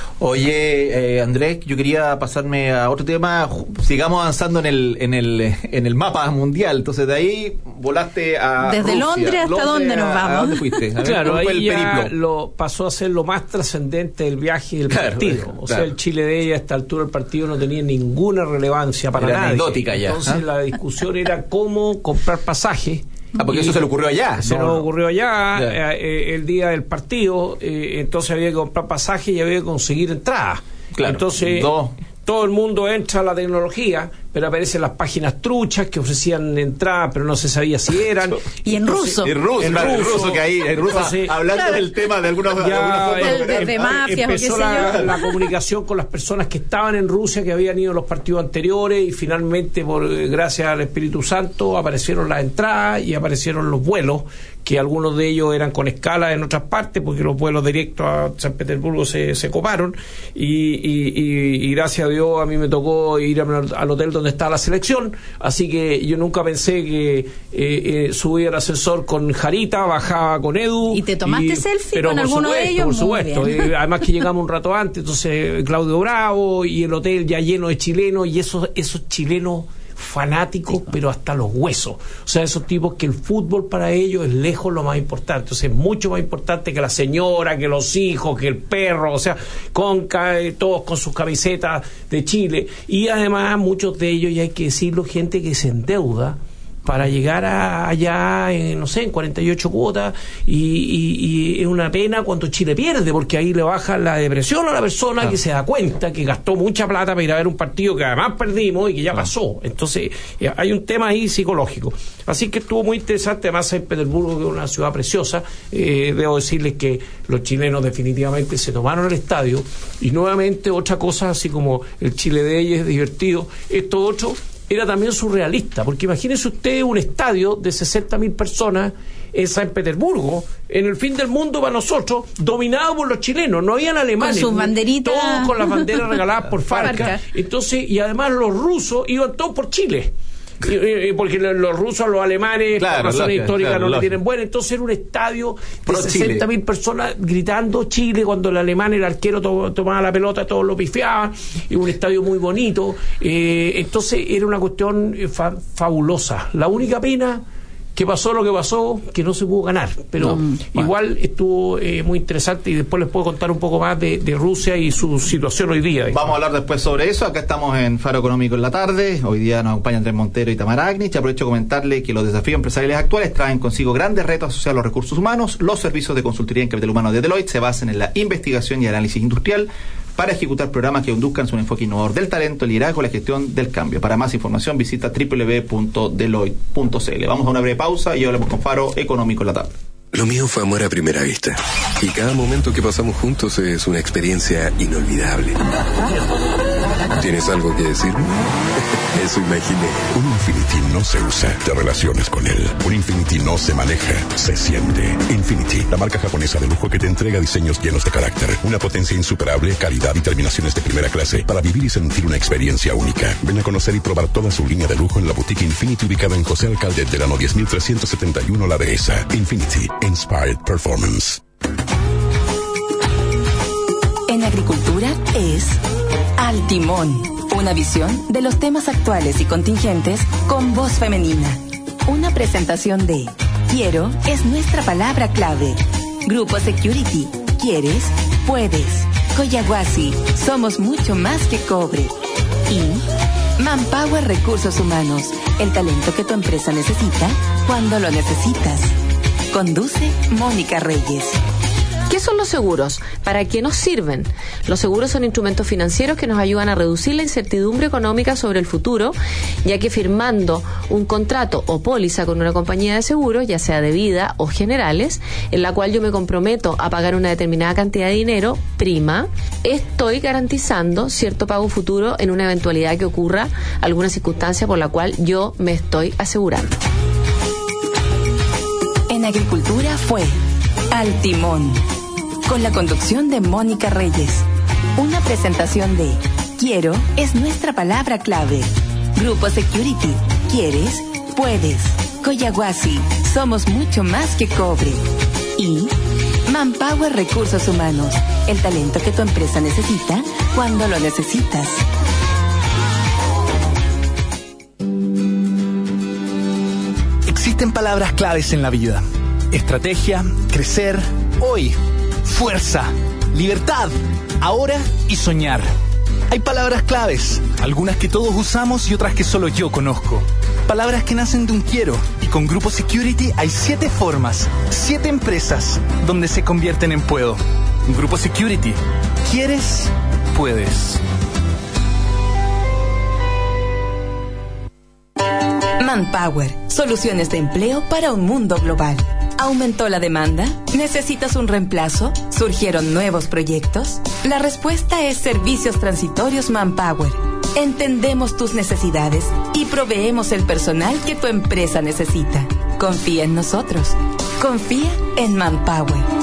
Oye, eh, Andrés, yo quería pasarme a otro tema. Sigamos avanzando en el en el en el mapa mundial. Entonces, de ahí volaste a desde Rusia. Londres hasta Londres, dónde nos vamos. ¿A dónde fuiste? A claro, ver, ahí el ya periplo? lo pasó a ser lo más trascendente del viaje y del claro, partido. claro. O sea, el Chile de ella a esta altura del partido no tenía ninguna relevancia para era nadie. Anecdótica ya. Entonces, ¿ah? la discusión era cómo comprar pasajes. Ah, porque y eso se le ocurrió allá. Se no, nos no. ocurrió allá yeah. eh, el día del partido, eh, entonces había que comprar pasajes y había que conseguir entradas. Claro. Entonces, Dos. todo el mundo entra a la tecnología, pero aparecen las páginas truchas que ofrecían entradas, pero no se sabía si eran. Y en entonces, ruso. En ruso, en claro, ruso, en ruso que ahí, en ruso, entonces, hablando claro, del tema de alguna, de alguna forma. de, de, de mafias empezó o qué sé la, yo. la comunicación con las personas que estaban en Rusia, que habían ido a los partidos anteriores, y finalmente, por gracias al Espíritu Santo, aparecieron las entradas y aparecieron los vuelos, que algunos de ellos eran con escala en otras partes, porque los vuelos directos a San Petersburgo se, se coparon, y, y, y, y gracias a Dios a mí me tocó ir al, al hotel donde estaba la selección, así que yo nunca pensé que eh, eh, subía al ascensor con Jarita, bajaba con Edu. ¿Y te tomaste y, selfie pero con alguno supuesto, de ellos? Por supuesto, Muy bien. eh, además que llegamos un rato antes, entonces Claudio Bravo y el hotel ya lleno de chilenos, y esos, esos chilenos fanáticos, pero hasta los huesos. O sea, esos tipos que el fútbol para ellos es lejos lo más importante. Entonces, es mucho más importante que la señora, que los hijos, que el perro, o sea, con todos con sus camisetas de Chile. Y además, muchos de ellos, y hay que decirlo, gente que se endeuda para llegar a, allá, en, no sé, en cuarenta y ocho cuotas, y, y, y es una pena cuando Chile pierde, porque ahí le baja la depresión a la persona ah. que se da cuenta que gastó mucha plata para ir a ver un partido que además perdimos y que ya ah. pasó. Entonces, hay un tema ahí psicológico. Así que estuvo muy interesante. Además, San Petersburgo, que es una ciudad preciosa, eh, debo decirles que los chilenos definitivamente se tomaron el estadio, y nuevamente otra cosa, así como el Chile de ella es divertido, esto otro era también surrealista, porque imagínese usted un estadio de sesenta mil personas en San Petersburgo, en el fin del mundo para nosotros, dominado por los chilenos, no habían alemanes, con sus banderitas, todos con las banderas regaladas por Farca. Entonces, y además los rusos iban todos por Chile. Y, y, porque los rusos, los alemanes, claro, por razones lógica, históricas claro, no lógica. le tienen buena. Entonces era un estadio de sesenta mil personas gritando Chile cuando el alemán, el arquero to, tomaba la pelota, todos lo pifiaban. Y un estadio muy bonito. Eh, entonces era una cuestión fa, fabulosa. La única pena que pasó lo que pasó, que no se pudo ganar, pero no, igual bueno. estuvo eh, muy interesante, y después les puedo contar un poco más de, de Rusia y su situación hoy día. Vamos a hablar después sobre eso. Acá estamos en Faro Económico en la tarde. Hoy día nos acompañan Andrés Montero y Tamara Agnich. Aprovecho de comentarle que los desafíos empresariales actuales traen consigo grandes retos asociados a los recursos humanos. Los servicios de consultoría en capital humano de Deloitte se basan en la investigación y análisis industrial para ejecutar programas que conduzcan su enfoque innovador del talento, el liderazgo y la gestión del cambio. Para más información visita doble u doble u doble u punto deloitte punto c l. Vamos a una breve pausa y hablamos con Faro Económico en la tarde. Lo mío fue amor a primera vista. Y cada momento que pasamos juntos es una experiencia inolvidable. ¿Tienes algo que decirme? Eso imaginé. Un Infinity no se usa, te relaciones con él. Un Infinity no se maneja, se siente. Infinity, la marca japonesa de lujo que te entrega diseños llenos de carácter, una potencia insuperable, calidad y terminaciones de primera clase para vivir y sentir una experiencia única. Ven a conocer y probar toda su línea de lujo en la boutique Infinity ubicada en José Alcalde Delano diez mil trescientos setenta y uno La Dehesa. Infinity, Inspired Performance. En agricultura es Al Timón, una visión de los temas actuales y contingentes con voz femenina. Una presentación de Quiero es nuestra palabra clave. Grupo Security, ¿quieres? Puedes. Coyahuasi, somos mucho más que cobre. Y Manpower Recursos Humanos, el talento que tu empresa necesita cuando lo necesitas. Conduce Mónica Reyes. ¿Qué son los seguros? ¿Para qué nos sirven? Los seguros son instrumentos financieros que nos ayudan a reducir la incertidumbre económica sobre el futuro, ya que firmando un contrato o póliza con una compañía de seguros, ya sea de vida o generales, en la cual yo me comprometo a pagar una determinada cantidad de dinero, prima, estoy garantizando cierto pago futuro en una eventualidad que ocurra alguna circunstancia por la cual yo me estoy asegurando. En agricultura fue Al Timón, con la conducción de Mónica Reyes. Una presentación de Quiero es nuestra palabra clave. Grupo Security, ¿quieres? Puedes. Coyahuasi, somos mucho más que cobre. Y Manpower Recursos Humanos, el talento que tu empresa necesita cuando lo necesitas. Existen palabras claves en la vida. Estrategia, crecer, hoy, fuerza, libertad, ahora y soñar. Hay palabras claves, algunas que todos usamos y otras que solo yo conozco. Palabras que nacen de un quiero, y con Grupo Security hay siete formas, siete empresas donde se convierten en puedo. Grupo Security, ¿quieres? Puedes. Manpower, soluciones de empleo para un mundo global. ¿Aumentó la demanda? ¿Necesitas un reemplazo? ¿Surgieron nuevos proyectos? La respuesta es Servicios Transitorios Manpower. Entendemos tus necesidades y proveemos el personal que tu empresa necesita. Confía en nosotros. Confía en Manpower.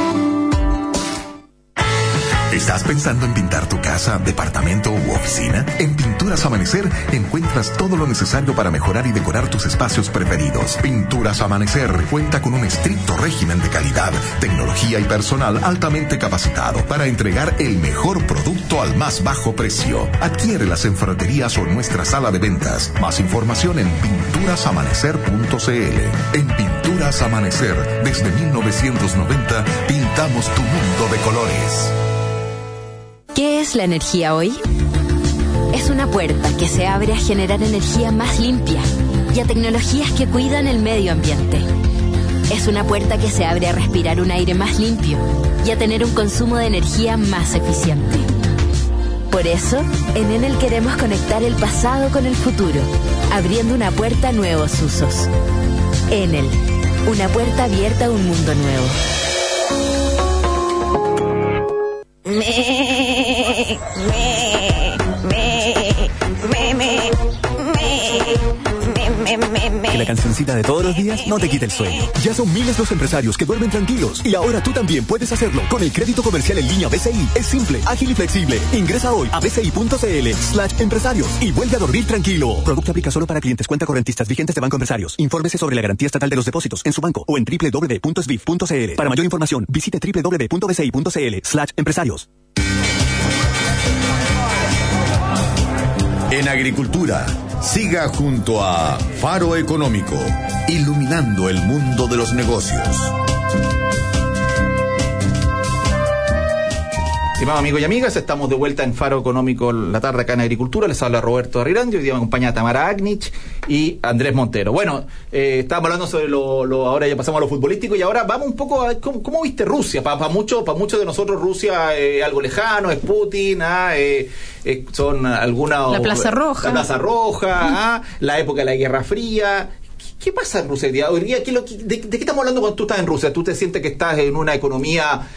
¿Estás pensando en pintar tu casa, departamento u oficina? En Pinturas Amanecer encuentras todo lo necesario para mejorar y decorar tus espacios preferidos. Pinturas Amanecer cuenta con un estricto régimen de calidad, tecnología y personal altamente capacitado para entregar el mejor producto al más bajo precio. Adquiérelas en ferreterías o en nuestra sala de ventas. Más información en pinturas amanecer punto c l. En Pinturas Amanecer, desde mil novecientos noventa, pintamos tu mundo de colores. ¿Qué es la energía hoy? Es una puerta que se abre a generar energía más limpia y a tecnologías que cuidan el medio ambiente. Es una puerta que se abre a respirar un aire más limpio y a tener un consumo de energía más eficiente. Por eso, en Enel queremos conectar el pasado con el futuro, abriendo una puerta a nuevos usos. Enel, una puerta abierta a un mundo nuevo. Me, me, me, me, me, me. que la cancioncita de todos los días no te quite el sueño. Ya son miles los empresarios que duermen tranquilos y ahora tú también puedes hacerlo con el crédito comercial en línea B C I. Es simple, ágil y flexible. Ingresa hoy a bci.cl slash empresarios y vuelve a dormir tranquilo. Producto aplica solo para clientes cuenta correntistas vigentes de Banco Empresarios. Infórmese sobre la garantía estatal de los depósitos en su banco o en doble u doble u doble u punto s b i f punto c l. Para mayor información, visite doble u doble u doble u punto b c i punto c l slash empresarios. En agricultura, siga junto a Faro Económico, iluminando el mundo de los negocios. Estimados amigos y amigas, estamos de vuelta en Faro Económico la tarde acá en Agricultura. Les habla Roberto Arrigrandi, hoy día me acompaña Tamara Agnich y Andrés Montero. Bueno, eh, estábamos hablando sobre lo, lo, ahora ya pasamos a lo futbolístico y ahora vamos un poco a cómo, cómo viste Rusia. Para pa muchos pa muchos de nosotros Rusia es eh, algo lejano, es Putin, ah, eh, eh, son algunas... La Plaza Roja. La Plaza Roja, ah, la época de la Guerra Fría. ¿Qué pasa en Rusia hoy día? Hoy día ¿qué lo, de, ¿De qué estamos hablando cuando tú estás en Rusia? ¿Tú te sientes que estás en una economía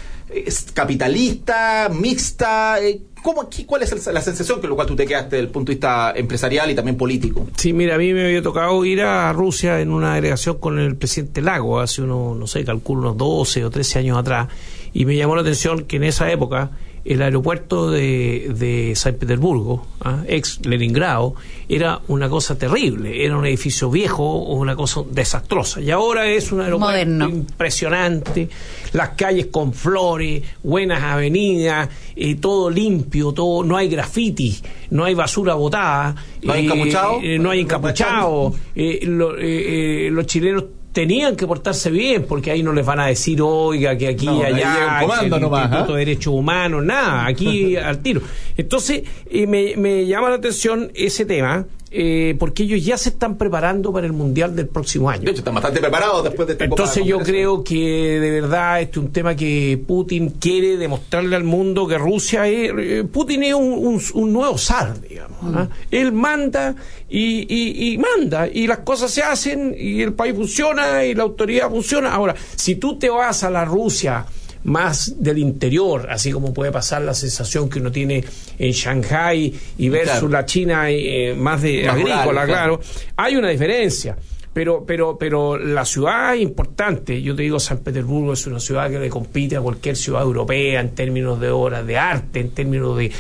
capitalista, mixta? ¿Cómo, qué, ¿Cuál es la sensación con la cual tú te quedaste desde el punto de vista empresarial y también político? Sí, mira, a mí me había tocado ir a Rusia en una delegación con el presidente Lago hace unos, no sé, calculo unos doce o trece años atrás, y me llamó la atención que en esa época el aeropuerto de, de San Petersburgo, ¿ah? ex Leningrado, era una cosa terrible, era un edificio viejo, una cosa desastrosa, y ahora es un aeropuerto moderno, impresionante, las calles con flores, buenas avenidas, eh, todo limpio, todo, no hay graffiti, no hay basura botada, no hay encapuchados, eh, no hay encapuchados, eh, lo, eh, eh, los chilenos tenían que portarse bien, porque ahí no les van a decir, oiga, que aquí y no, allá, comando el nomás, Instituto ¿eh? de Derechos Humanos, nada, aquí al tiro. Entonces, eh, me, me llama la atención ese tema, eh, porque ellos ya se están preparando para el Mundial del próximo año. De hecho, están bastante preparados después de esta Entonces yo creo que de verdad este es un tema que Putin quiere demostrarle al mundo que Rusia es... Eh, Putin es un, un, un nuevo zar, digamos. ¿eh? Mm. Él manda y, y, y manda, y las cosas se hacen, y el país funciona, y la autoridad funciona. Ahora, si tú te vas a la Rusia más del interior, así como puede pasar la sensación que uno tiene en Shanghái y versus claro. la China eh, más de más agrícola, rural, claro. claro, hay una diferencia. Pero, pero, pero la ciudad es importante. Yo te digo, San Petersburgo es una ciudad que le compite a cualquier ciudad europea en términos de obras de arte, en términos de eh,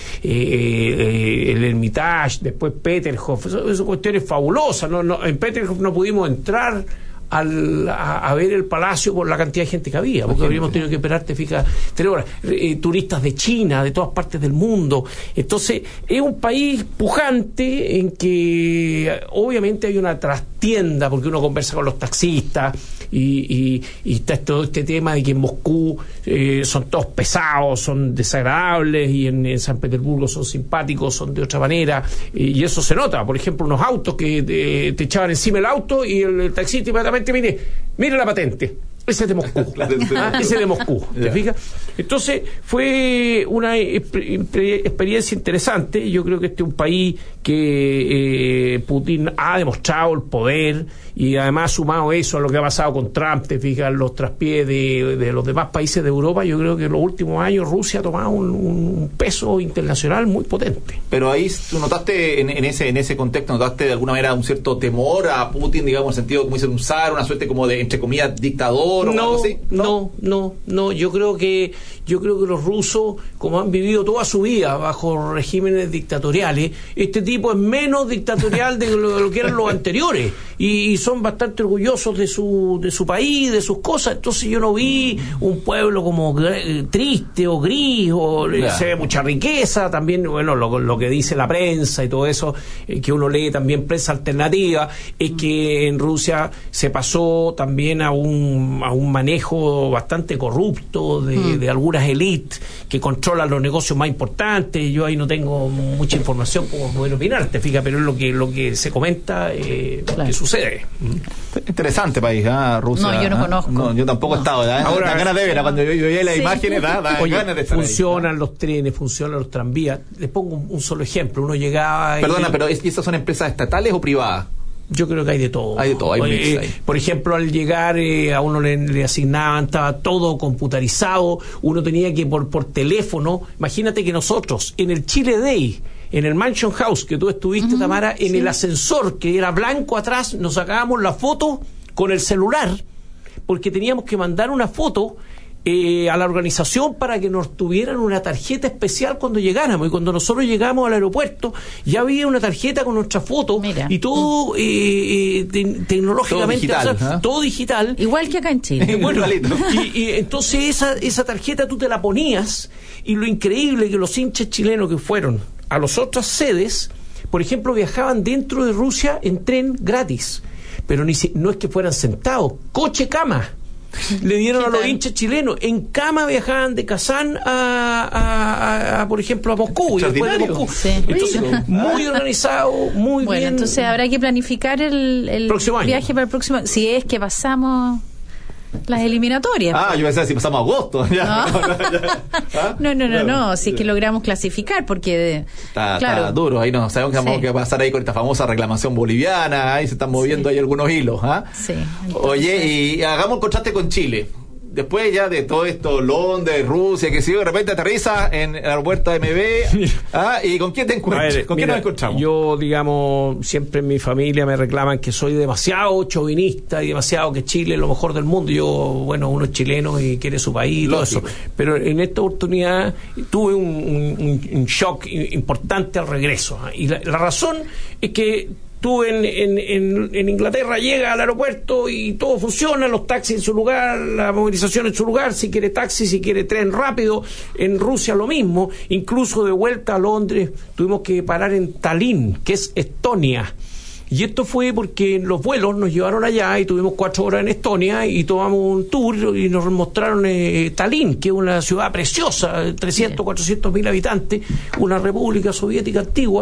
eh, el Hermitage, después Peterhof. Eso, eso cuestiones fabulosas. No, no, en Peterhof no pudimos entrar Al, a, a ver el palacio por la cantidad de gente que había, porque habríamos tenido que esperar, te fijas, tres horas. Eh, turistas de China, de todas partes del mundo. Entonces, es un país pujante en que obviamente hay una trastienda, porque uno conversa con los taxistas y, y, y está todo este tema de que en Moscú eh, son todos pesados, son desagradables, y en, en San Petersburgo son simpáticos, son de otra manera, y, y eso se nota. Por ejemplo, unos autos que te, te echaban encima el auto y el, el taxista inmediatamente mire, mire la patente, ese es de Moscú, ¿ah? ese es de Moscú, ¿te fijas? Entonces fue una experiencia interesante. Yo creo que este es un país que eh, Putin ha demostrado el poder, y además sumado eso a lo que ha pasado con Trump, te fijas, los traspiés de, de los demás países de Europa, yo creo que en los últimos años Rusia ha tomado un, un peso internacional muy potente. Pero ahí tú notaste en, en ese en ese contexto, notaste de alguna manera un cierto temor a Putin, digamos, en el sentido, como dice, un zar, una suerte como de, entre comillas, dictador o no, algo así. No, no, no, no, yo creo que yo creo que los rusos, como han vivido toda su vida bajo regímenes dictatoriales, este tipo es menos dictatorial de lo, de lo que eran los anteriores, y, y son bastante orgullosos de su de su país, de sus cosas. Entonces yo no vi un pueblo como triste o gris, o yeah. se ve mucha riqueza también. Bueno, lo, lo que dice la prensa y todo eso, eh, que uno lee también prensa alternativa, es que en Rusia se pasó también a un a un manejo bastante corrupto de, mm. de algunas élites que controlan los negocios más importantes. Yo ahí no tengo mucha información como poder opinar, te fijas, pero es lo que lo que se comenta eh, claro. que sucede. Interesante país, ¿eh? Rusia. No, yo no ¿eh? conozco. No, yo tampoco no. he estado. ¿eh? Ahora, da ganas de ver, cuando yo, yo veía las sí. imágenes, da, da Oye, ganas de estar funcionan ahí, los trenes, funcionan los tranvías. Les pongo un, un solo ejemplo. Uno llegaba... Perdona, y... pero ¿esas son empresas estatales o privadas? Yo creo que hay de todo. Hay de todo, hay Oye, mix ahí. Por ejemplo, al llegar eh, a uno le, le asignaban, estaba todo computarizado, uno tenía que por, por teléfono, imagínate que nosotros en el Chile Day en el Mansion House que tú estuviste, uh-huh, Tamara, en sí. el ascensor que era blanco atrás, nos sacábamos la foto con el celular porque teníamos que mandar una foto eh, a la organización para que nos tuvieran una tarjeta especial cuando llegáramos, y cuando nosotros llegamos al aeropuerto ya había una tarjeta con nuestra foto. Mira. Y todo eh, eh, te- tecnológicamente todo digital, o sea, ¿eh? todo digital, igual que acá en Chile. bueno, y, y entonces esa, esa tarjeta tú te la ponías, y lo increíble que los hinchas chilenos que fueron a las otras sedes, por ejemplo, viajaban dentro de Rusia en tren gratis, pero ni si, no es que fueran sentados, coche cama le dieron a los hinchas chilenos, en cama viajaban de Kazán a, a, a, a por ejemplo, a Moscú, y después de Moscú. Sí. Entonces, muy organizado, muy bueno, bien. entonces habrá que planificar el, el Próximo año. viaje para el próximo, si es que pasamos las eliminatorias. Ah, yo pensaba si pasamos agosto. Ya. No. No, ya. ¿Ah? No, no, no, Claro. no, si es que logramos clasificar, porque de- Está, claro. está duro, ahí no sabemos que Sí. vamos a pasar ahí con esta famosa reclamación boliviana, ahí se están moviendo ahí algunos hilos. ¿Ah? Sí, Oye, y hagamos un contraste con Chile. Después ya de todo esto, Londres, Rusia, que si de repente aterriza en el aeropuerto de M B, ¿ah? ¿Y con quién te encuentras? A ver, ¿Con quién mira, nos encontramos? Yo, digamos, siempre en mi familia me reclaman que soy demasiado chauvinista y demasiado que Chile es lo mejor del mundo. Yo, bueno, uno es chileno y quiere su país y todo eso. Pero en esta oportunidad tuve un, un, un shock importante al regreso. ¿eh? Y la, la razón es que tú en, en, en, en Inglaterra llegas al aeropuerto y todo funciona, los taxis en su lugar, la movilización en su lugar, si quiere taxi, si quiere tren rápido. En Rusia lo mismo, incluso de vuelta a Londres tuvimos que parar en Tallinn, que es Estonia. Y esto fue porque los vuelos nos llevaron allá y tuvimos cuatro horas en Estonia y tomamos un tour y nos mostraron eh, Tallinn, que es una ciudad preciosa, trescientos, cuatrocientos mil habitantes, una república soviética antigua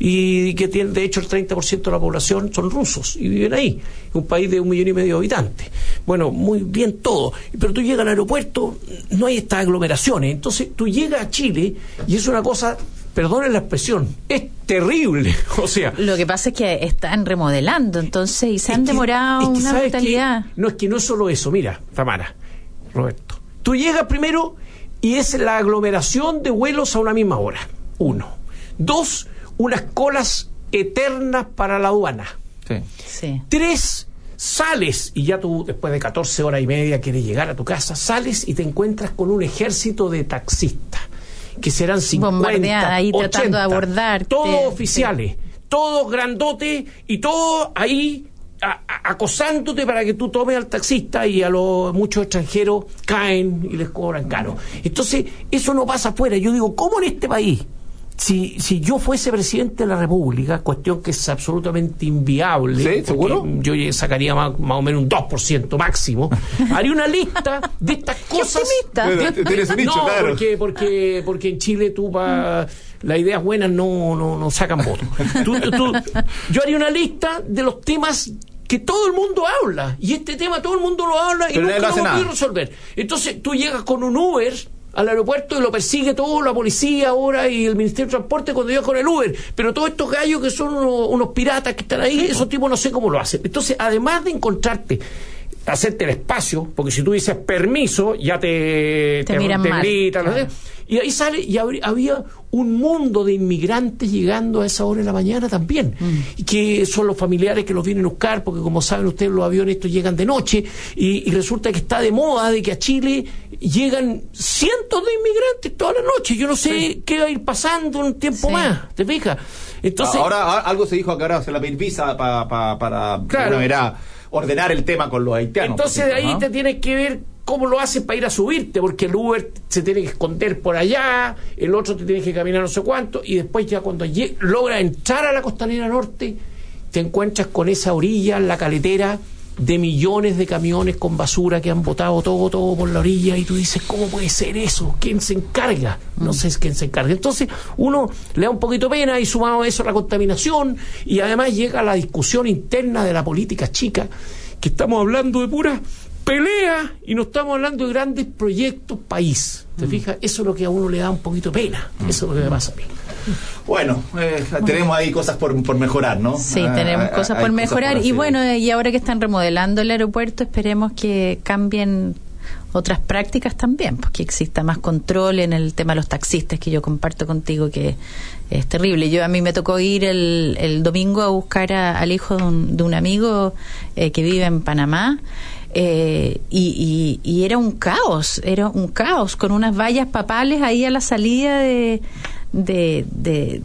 y que tiene, de hecho, el treinta por ciento de la población son rusos y viven ahí, un país de un millón y medio de habitantes. Bueno, muy bien todo, pero tú llegas al aeropuerto, no hay estas aglomeraciones, entonces tú llegas a Chile y es una cosa, perdonen la expresión, es terrible. O sea, Lo que pasa es que están remodelando, entonces, y se han demorado es que, una ¿sabes brutalidad. qué? No, es que no es solo eso. Mira, Tamara, Roberto, tú llegas primero y es la aglomeración de vuelos a una misma hora. Uno. Dos, unas colas eternas para la aduana. Sí. Sí. Tres, sales y ya tú después de catorce horas y media quieres llegar a tu casa, sales y te encuentras con un ejército de taxistas que serán cincuenta, Bombardeada ahí ochenta, tratando de abordarte. todos oficiales, todos grandotes y todos ahí a- a- acosándote para que tú tomes al taxista, y a los muchos extranjeros caen y les cobran caro. Entonces, eso no pasa afuera. Yo digo, ¿cómo en este país? Si, si yo fuese presidente de la República, cuestión que es absolutamente inviable, ¿Sí? ¿Seguro? porque yo sacaría más, más o menos un dos por ciento máximo, haría una lista de estas cosas. Bueno, tienes un nicho, no, claro. porque, porque, porque en Chile tú pa, las ideas buenas no, no, no sacan votos. Tú- tú- yo haría una lista de los temas que todo el mundo habla, y este tema todo el mundo lo habla y Pero nunca nadie lo lo hace hemos podido nada. resolver. Entonces tú llegas con un Uber al aeropuerto y lo persigue todo, la policía ahora y el Ministerio de Transporte cuando llegas con el Uber, pero todos estos gallos que son unos, unos piratas que están ahí, esos tipos no sé cómo lo hacen. Entonces, además de encontrarte, hacerte el espacio, porque si tú dices permiso, ya te, Te miran mal, gritan, ¿no? claro. Y ahí sale, y habría- había un mundo de inmigrantes llegando a esa hora de la mañana también, y que son los familiares que los vienen a buscar, porque como saben ustedes, los aviones estos llegan de noche, y, y resulta que está de moda de que a Chile llegan cientos de inmigrantes todas las noches. Yo no sé Sí. qué va a ir pasando un tiempo Sí. más, ¿te fijas? Entonces, ahora, ahora algo se dijo que ahora se la pedir visa pa- pa- para Claro. bueno, era ordenar el tema con los haitianos. Entonces por de ahí ejemplo, te ¿no? tienes que ver cómo lo haces para ir a subirte, porque el Uber se tiene que esconder por allá, el otro te tiene que caminar no sé cuánto, y después ya cuando lle- logras entrar a la costanera norte, te encuentras con esa orilla, la caletera, de millones de camiones con basura que han botado todo, todo por la orilla, y tú dices, ¿cómo puede ser eso? ¿Quién se encarga? No sé quién se encarga. Entonces uno le da un poquito pena, y sumado a eso la contaminación, y además llega la discusión interna de la política chica, que estamos hablando de pura pelea y no estamos hablando de grandes proyectos país. ¿Te fijas? Eso es lo que a uno le da un poquito de pena. Eso es lo que me pasa a mí. Bueno, eh, tenemos ahí cosas por, por mejorar, ¿no? Sí, Ah, tenemos hay cosas por mejorar. por y hacer. bueno, y ahora que están remodelando el aeropuerto, esperemos que cambien otras prácticas también, pues que exista más control en el tema de los taxistas, que yo comparto contigo que es terrible. Yo a mí me tocó ir el, el domingo a buscar a, al hijo de un, de un amigo eh, que vive en Panamá. Eh, y, y, y era un caos, era un caos con unas vallas papales ahí a la salida de, de, de,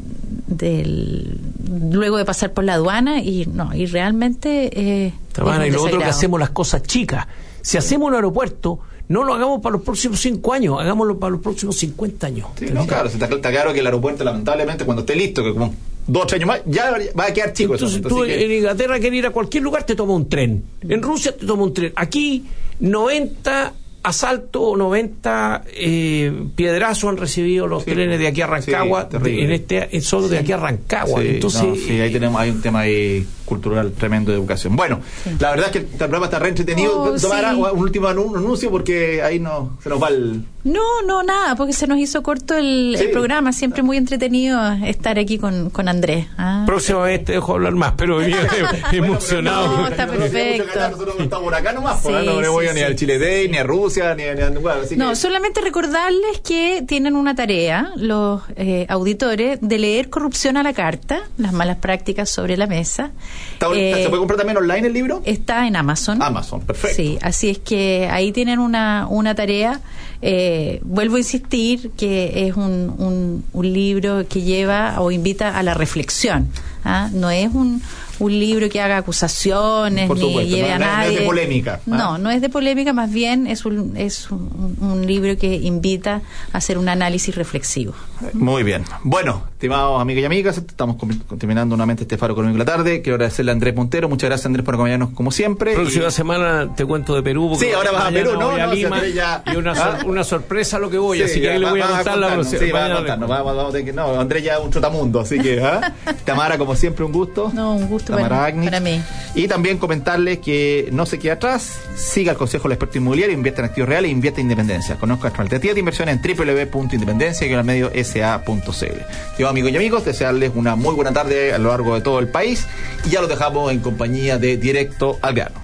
del, luego de pasar por la aduana y no, y realmente eh, Tamara, y lo otro que hacemos las cosas chicas. Si hacemos un aeropuerto, no lo hagamos para los próximos cinco años, hagámoslo para los próximos cincuenta años. Sí, no, claro, está, está claro que el aeropuerto, lamentablemente, cuando esté listo, que como dos o tres años más, ya va a quedar chico. Entonces, eso, tú que... en Inglaterra quieres ir a cualquier lugar, te toma un tren. En Rusia te toma un tren. Aquí, noventa asaltos, noventa eh, piedrazos han recibido los sí, trenes de aquí a Rancagua, sí, de, en este en solo sí. de aquí a Rancagua. Sí, Entonces, no, sí, ahí tenemos hay un tema ahí cultural tremendo de educación. Bueno, sí. la verdad es que el programa está re entretenido. Oh, Tomara sí. un último anuncio porque ahí no se nos va el... No, no, nada, porque se nos hizo corto el, sí. el programa. Siempre muy entretenido estar aquí con, con Andrés. ¿Ah? Próximamente te dejo hablar más, pero venía emocionado. No, está perfecto. Nosotros estamos por acá nomás, sí, no me voy sí, ni sí. al Chile Day, ni a Rusia, ni a... Ni a bueno, así no, que... solamente recordarles que tienen una tarea, los eh, auditores, de leer Corrupción a la Carta, las malas prácticas sobre la mesa. ¿Está, eh, ¿Se puede comprar también online el libro? Está en Amazon. Amazon, perfecto. Sí, así es que ahí tienen una, una tarea. Eh, vuelvo a insistir que es un, un, un libro que lleva o invita a la reflexión. ¿Ah? No es un, un libro que haga acusaciones Por ni supuesto, lleve no, a no nadie. No es de polémica. ¿Ah? No, no es de polémica, más bien es un, es un, un libro que invita a hacer un análisis reflexivo. Muy bien. Bueno, estimados amigos y amigas, estamos terminando nuevamente este Faro Económico de la tarde. Quiero agradecerle a Andrés Montero. Muchas gracias, Andrés, por acompañarnos como siempre. Próxima y... semana te cuento de Perú. Sí, ahora vas a Perú, ¿no? Voy a no, Lima, si ya... y una, sor, una sorpresa lo que voy, sí, así que ahí le voy a contar la próxima. Sí, va a contarnos. Vamos, vamos, no, Andrés ya es un trotamundo, así que... ¿eh? Tamara, como siempre, un gusto. No, un gusto para, para mí. Y también comentarles que no se quede atrás, siga el consejo del experto inmobiliario, invierta en activos reales e invierta en independencia. Conozca nuestra alternativa de inversión en doble u doble u doble u punto independencia y medio s a punto c l. Yo, amigos y amigos, desearles una muy buena tarde a lo largo de todo el país y ya los dejamos en compañía de Directo al Grano.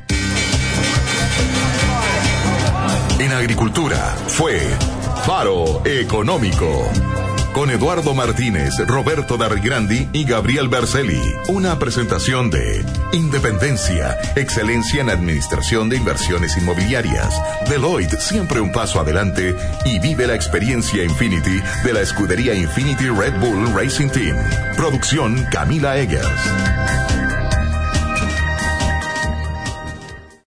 En agricultura fue Faro Económico. Con Eduardo Martínez, Roberto Darrigrandi y Gabriel Berceli. Una presentación de Independencia, excelencia en administración de inversiones inmobiliarias. Deloitte, siempre un paso adelante. Y vive la experiencia Infinity de la escudería Infinity Red Bull Racing Team. Producción Camila Eggers.